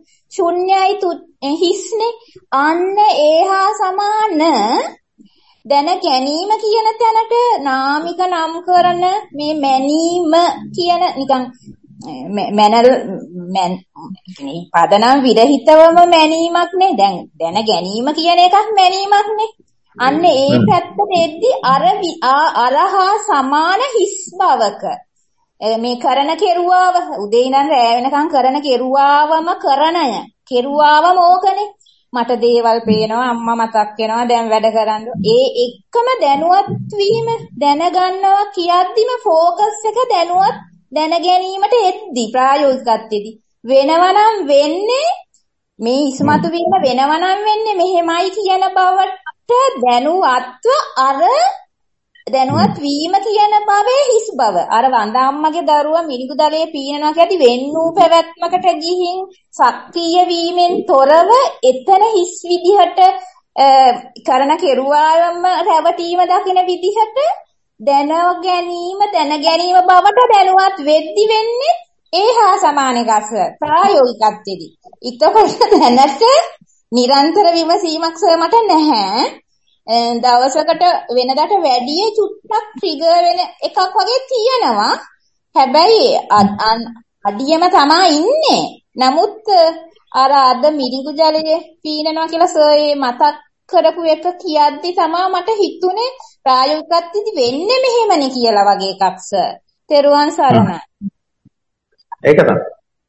ශුන්‍යයි හිස්නේ අන්න ඒහා සමාන දැන ගැනීම කියන තැනට නාමික නාමකරණ මේ මැනීම කියන නිකන් මැනල් මැන් පදනම් විරහිතවම මැනීමක් නේ දැන් දැන ගැනීම කියන එකක් මැනීමක් නේ අන්න ඒ පැත්තට එද්දි අර අරහා සමාන හිස් බවක මේ කරන කෙරුවාව උදේ ඉඳන් රැ වෙනකන් කරන කෙරුවාවම කරණය කෙරුවාවම ඕකනේ මට දේවල් පේනවා අම්මා මතක් වෙනවා දැන් වැඩ කරන්න ඒ එක්කම දැනුවත් වීම දැනගන්නවා කියද්දිම ફોકස් එක දැනුවත් දැන ගැනීමට එද්දි ප්‍රායෝගිකත්වයේදී වෙනවනම් වෙන්නේ මේ ඉස්මතු වීම වෙනවනම් වෙන්නේ මෙහෙමයි කියන බවට දැනුවත්ව අර දැනුවත් වීම කියන බවේ හිස් බව අර වන්දා අම්මගේ දරුවා මිරිඟු ජලයේ පීනනවා කියදී වෙන් වූ පැවැත්මකට ගිහින් සක්‍රීය වීමෙන් තොරව එතන හිස් විදිහට කරන කෙරුවාම රැවටීම දකින විදිහට දැන ගැනීම දැන ගැනීම බවට දැනුවත් වෙද්දි වෙන්නේ ඒහා සමාන එකක් ප්‍රායෝගිකත්වයේදී. ඊටපස්සේ දැනට නිරන්තර විමසීමක් මට නැහැ. දවසකට වෙනදාට වැඩි චුට්ටක් ට්‍රිගර් වෙන එකක් වගේ තියෙනවා. හැබැයි අඩියම තමයි ඉන්නේ. නමුත් අර අද මිරිඟු ජලයේ පීනනවා කියලා සර් මතක් කරපු එක කියද්දි තමයි මට හිතුනේ ප්‍රායෝගිකත්වයේදී වෙන්නේ මෙහෙමනේ කියලා වගේ එකක් සර්. තෙරුවන් සරණයි. ඒක තමයි.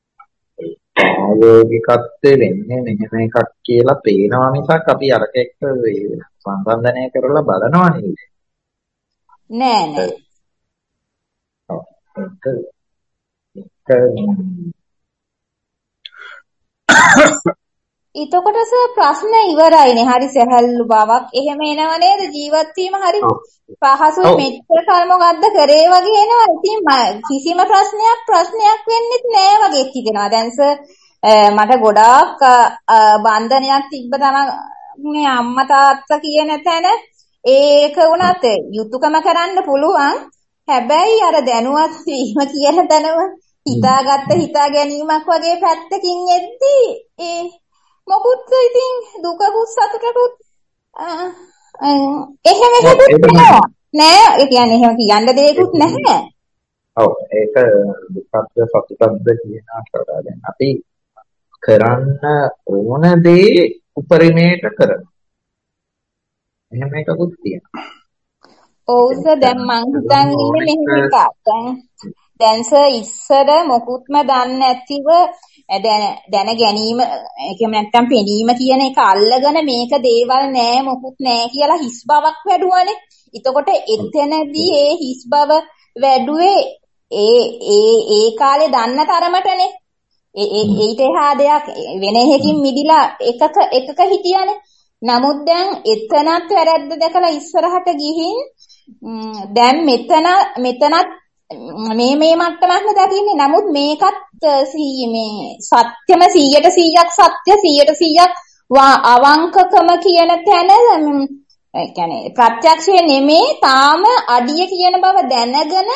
ප්‍රායෝගිකත්වයේ වෙන්නේ මෙහෙම එකක් කියලා පේනවා මිසක් අපි අරක එක්ක සංසන්දනය කරලා බලනවා නෙවෙයි. නෑ නෑ. ඔව්. ඒක එතකොට ප්‍රශ්න ඉවරයිනේ. හරි සැහැල්ලු බවක්. එහෙම එනව නේද? ජීවත් වීම හරි පහසුයි. මෙච්චර කල් මොකද්ද කරේ වගේ එනවා. ඉතින් කිසිම ප්‍රශ්නයක් ප්‍රශ්නයක් වෙන්නේ නෑ වගේ හිතෙනවා. දැන් මට ගොඩාක් බන්ධනයක් තිබ්බ තමයි අම්මා තාත්තා කියන තැන. ඒක වුණත් යුතුයකම කරන්න පුළුවන්. හැබැයි අර දැනුවත් වීම කියන තැනම හිතාගත්ත හිතා ගැනීමක් වගේ පැත්තකින් එද්දි ඒ මොකුත් ඉතින් දුකකුත් සතුටකුත් එහෙම එකකුත් නෑ. ඒ කියන්නේ එහෙම කියන්න දෙයක්වත් නැහැ. ඔව් ඒක දුක්ඛද සතුටද කියන අතර දැන් අපි කරන්න ඕන දේ උපරිමයට කරනවා. එහෙම එකකුත් තියෙනවා. ඔව් සර් දැන් මං හිතන් ඉන්නේ මෙහෙම එකක්. දැන් දැන් සර් ඉස්සර මොකුත්ම දන්නේ නැතිව දැන ගැනීම එහෙම නැත්නම් පෙනීම කියන එක අල්ලගෙන මේක දේවල් නෑ මොකුත් නෑ කියලා හිස් බවක් වැඩුවානේ. එතකොට එතනදී ඒ හිස් බව වැඩුවේ ඒ ඒ ඒ කාලේ දන්න තරමටනේ. ඒ ඊට එහා දෙයක් වෙන එකකින් මිදිලා එකක එකක හිටියානේ. නමුත් දැන් එතනත් වැරද්ද දැකලා ඉස්සරහට ගිහින් දැන් මෙතන මෙතනත් මේ මේ මට්ටමක්ම දකින්නේ. නමුත් මේකත් මේ සත්‍යම සීයට සීයක් සත්‍ය සීයට සීයක් අවංකකම කියන තැන ඒ කියන්නේ ප්‍රත්‍යක්ෂයේ නෙමේ තාම අඩිය කියන බව දැනගෙන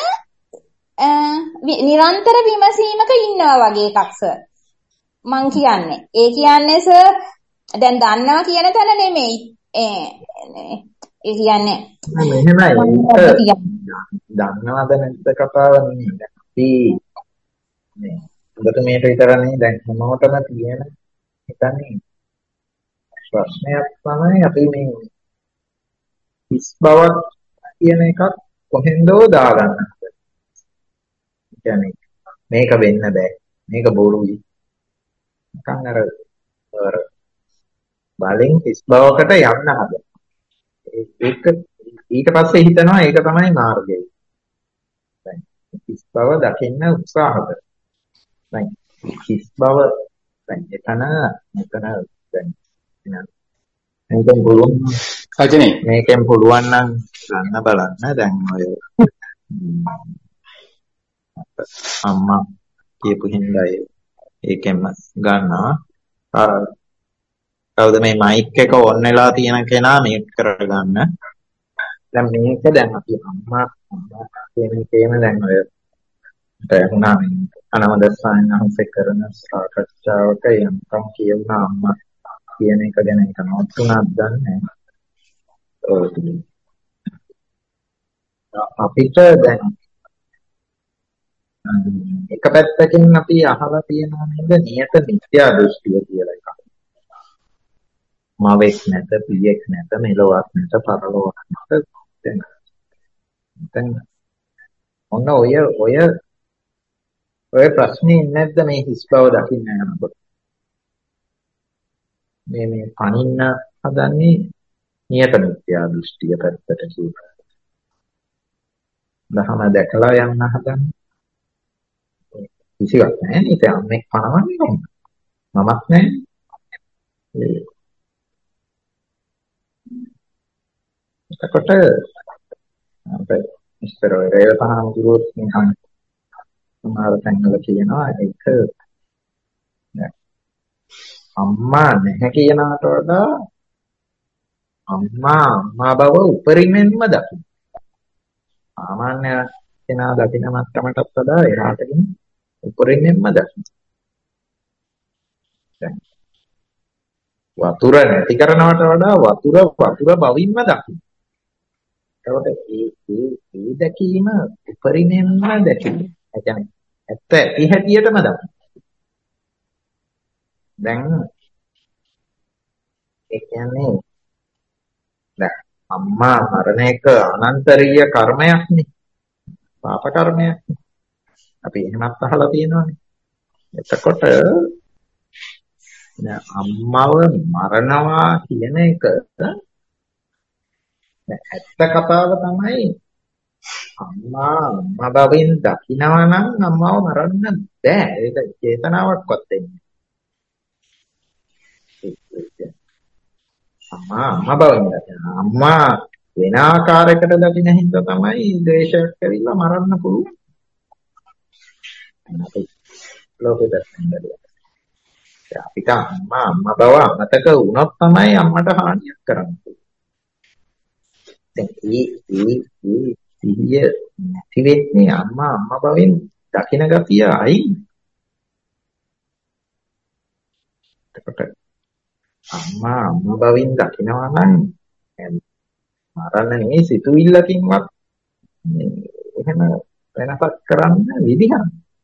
නිරන්තර විමසීමක ඉන්නවා වගේ එකක් සර්. මං කියන්නේ. ඒ කියන්නේ සර් දැන් දන්නවා කියන තැන නෙමෙයි. ඒ ඒ කියන්නේ මෙහෙමයි. දන්නවද නැද්ද කතාව නෙමෙයි. අපි මේ හොඳට මේක විතරනේ දැන් හැමෝටම තියෙන හිතන්නේ ප්‍රශ්නයක් තමයි අපි මේ හිස් බවක් කියන එකක් කොහෙන්දෝ දාගන්න. කියන්නේ මේක වෙන්න බෑ. මේක බොරුයි. නිකන් අර අර බලෙන් හිස් බවකට යන්න හදන. ඒක ඊට පස්සේ හිතනවා ඒක තමයි මාර්ගය. දැන් හිස් බව දකින්න උත්සාහ කරනවා. දැන් හිස් බව දැන් එතන මෙතන දැන් මේකෙන් පුළුවන් අජනේ මේකෙන් පුළුවන් නම් ගන්න බලන්න දැන් ඔය අම්මා කියපු හින්දා ඒකෙන්ම ගන්නවා. අර කවුද මේ මයික් එක ඔන් වෙලා තියෙන කෙනා මේක කරගන්න. දැන් මේක දැන් අපි අම්මා අම්මා කියන එකේම දැන් ඔය තේරුණා මේ අනවදස්සයන් අහසේ කරන සාකච්ඡාවක යම්කම් කියුණා අම්මා කියන එක ගැන එක නෝතුණක් දන්නේ. අපිට දැන් එක පැත්තකින් අපි අහලා තියෙනවා නේද නියත මිත්‍යා දෘෂ්ටිය කියලා එකක්. මාවෙක් නැත, පියෙක් නැත, මෙලොවක් නැත, පරලොවක් නැත. දැන් දැන් ඔන්න ඔය ඔය ඔය ප්‍රශ්නේ නැද්ද මේ හිස් බව දකින්න යනකොට? මේ මේ පණින්න හදන්නේ නියත මිත්‍යා දෘෂ්ටිය පැත්තට කියලා. දහම දැකලා යන්න හදන්නේ කිසිවක් නැහැ නේ. ඉතින් අම්මෙක් පනවන්නේ කොහොමද? මමත් නැහැ. එතකොට අපේ ඉස්තර රේල පහම කිව්වොත් නිකන් සමහර තැන්වල කියනවා ඒක අම්මා නැහැ කියනකට වඩා අම්මා අම්මා බව උපරිමයෙන්ම දකින්න. සාමාන්‍ය කෙනා දකින මට්ටමටත් වඩා එහාට ගෙන උපරිමයෙන්ම දකින්න. දැන් වතුර නැති කරනවට වඩා වතුර වතුර බවින්ම දකින්න. ඒකට ඒ ඒ ඒ දැකීම උපරිමයෙන්ම දැකීම. ඒ කියන්නේ ඇත්ත ඇති හැටියටම දකින්න. දැන් ඒ කියන්නේ දැන් අම්මා මරණ එක අනන්තරීය කර්මයක් නේ. පාප කර්මයක්. අපි එහෙමත් අහලා තියෙනවානේ. එතකොට අම්මව මරනවා කියන එක ඇත්ත කතාව තමයි අම්මා අම්මා බවින් දකිනවා නම් අම්මව මරන්න බෑ. ඒක චේතනාවක්වත් එන්නේ. අම්මා අම්මා බවින් දකිනවා. අම්මා වෙන ආකාරයකට දකින හින්දා තමයි ද්වේෂයක් ඇවිල්ලා මරන්න පුළුවන්. අපි ලෝකෙට හඳලා අපිට අම්මා අම්මා බව අමතක වුණොත් තමයි අම්මට හානියක් කරන්නේ. දැන් මේ මේ මේ සිහිය නැති වෙන්නේ අම්මා අම්මා බවෙන් දකින ගතිය අයි. එතකොට අම්මා අම්මා බවෙන් දකිනවා නම් මරන්න නෙමෙයි සිතුවිල්ලකින්වත් එහෙම වෙනසක් කරන්න විදිහක්.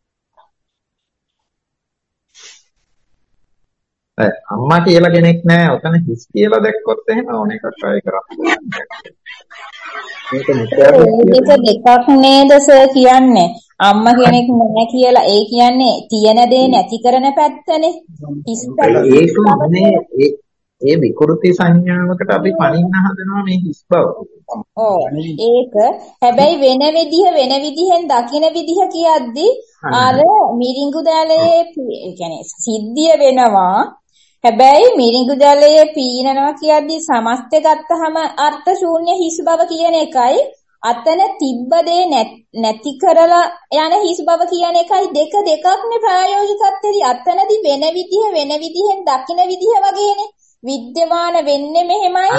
අම්මා කියලා කෙනෙක් නැහැ. ඔතන හිස් කියලා දැක්කොත් එහෙම ඕන එකක් try කරන්න. මේක දෙකක් නේද සර් කියන්නේ. අම්මා කෙනෙක් නැහැ කියලා ඒ කියන්නේ තියෙන දේ නැති කරන පැත්තනේ. හිස් ඒ ඒ විකෘති සංඥාවකට අපි පණින්න හදනවා මේ හිස් බව. ඔව් ඒක හැබැයි වෙන විදිහ වෙන විදිහෙන් දකින විදිහ කියද්දී අර මිරිඟු දැලේ ඒ කියන්නේ සිද්ධිය වෙනවා. හැබැයි මිරිඟු දැලයේ පීනනවා කියද්දී සමස්තය ගත්තහම අර්ථ ශූන්‍ය හිස් බව කියන එකයි අතන තිබ්බ දේ නැති කරලා යන හිස් බව කියන එකයි දෙක දෙකක්නේ ප්‍රායෝගිකත්වයේ. අතනදී වෙන විදිහ වෙන විදිහෙන් දකින්න විදිහ වගේනේ. විද්‍යමාන වෙන්නේ මෙහෙමයි.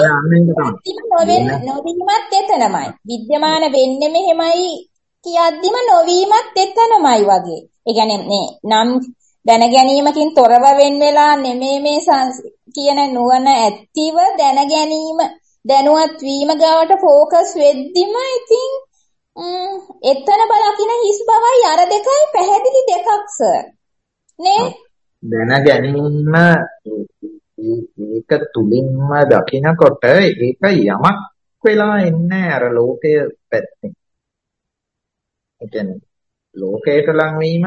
නොවීමත් එතනමයි. විද්‍යමාන වෙන්නේ මෙහෙමයි කියද්දිම නොවීමත් එතනමයි වගේ. ඒ කියන්නේ මේ නම් දැන ගැනීමකින් තොරව වෙන් වෙලා නෙමෙයි මේ කියන නුවණ ඇතිව දැන ගැනීම දැනුවත් වීම ගාවට ફોකස් වෙද්දිම ඉතින් එතන බලකින හිස් බවයි අර දෙකයි පැහැදිලි දෙකක් සර් නේ. දැන ගැනීම ඒක තුලින්ම දකිනකොට ඒක යමක් වෙලා එන්නේ අර ලෝකය පැත්තෙන්. ඒ කියන්නේ ලෝකයට ලං වීම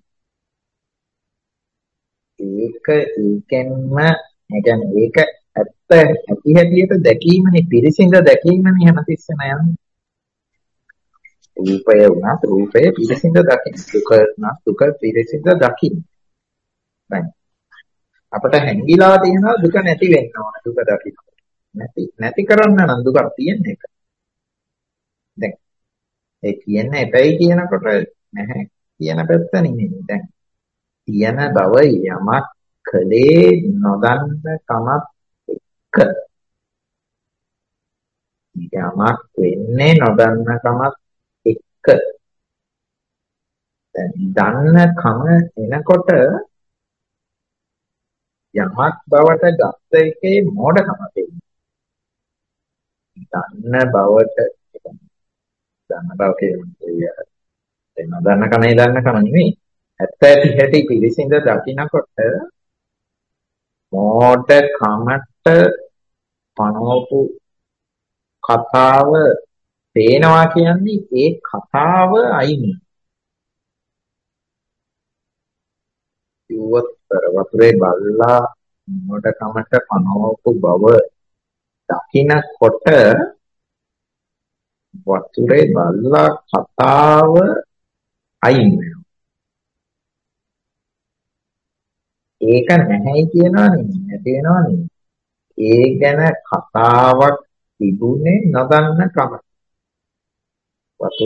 ඒක ඒකෙන්ම ඒ කියන්නේ ඒක ඇත්ත ඇති හැටියට දැකීමනේ පිරිසිඳ දැකීමනේ හැමතිස්සෙම යන්නේ. රූපය වුණත් රූපය පිරිසිඳ දකින්න. දුක වුණත් දුක පිරිසිඳ දකින්න. දැන් අපට හැංගිලා තියෙනවා දුක නැති වෙන්න ඕන දුක දකින්න. නැති නැති කරන්න නම් දුකක් තියෙන එක. දැන් ඒ කියන්නේ එපැයි කියනකොට නැහැ කියන පැත්ත නෙමෙයි. දැන් තියෙන බව යමක් කලේ නොදන්න කමක් එක්ක යමක් වෙන්නේ නොදන්න කමක් එක්ක දැන් දන්න කම එනකොට යමක් බවට ගත්ත එකේ මෝඩකම තියෙනවා. දන්න බවට දන්න බව කියන්නේ ඒ නොදන්න කමේ දන්න කම නෙමෙයි. ඇත්ත ඇති හැටි පිළිසිඳ දකින්නකොට මෝඩ කමට පනවපු කතාව පේනවා කියන්නේ ඒ කතාව අයින්. යුවතර වතුරේ බල්ලා මෝඩ කමට පනවපු බව දකින්නකොට වතුරේ බල්ලා කතාව අයින් වෙනවා. ඒක නැහැයි කියනවා නෙමෙයි නැති වෙනවා නෙමෙයි. ඒ ගැන කතාවක් තිබුණේ නොදන්න කම.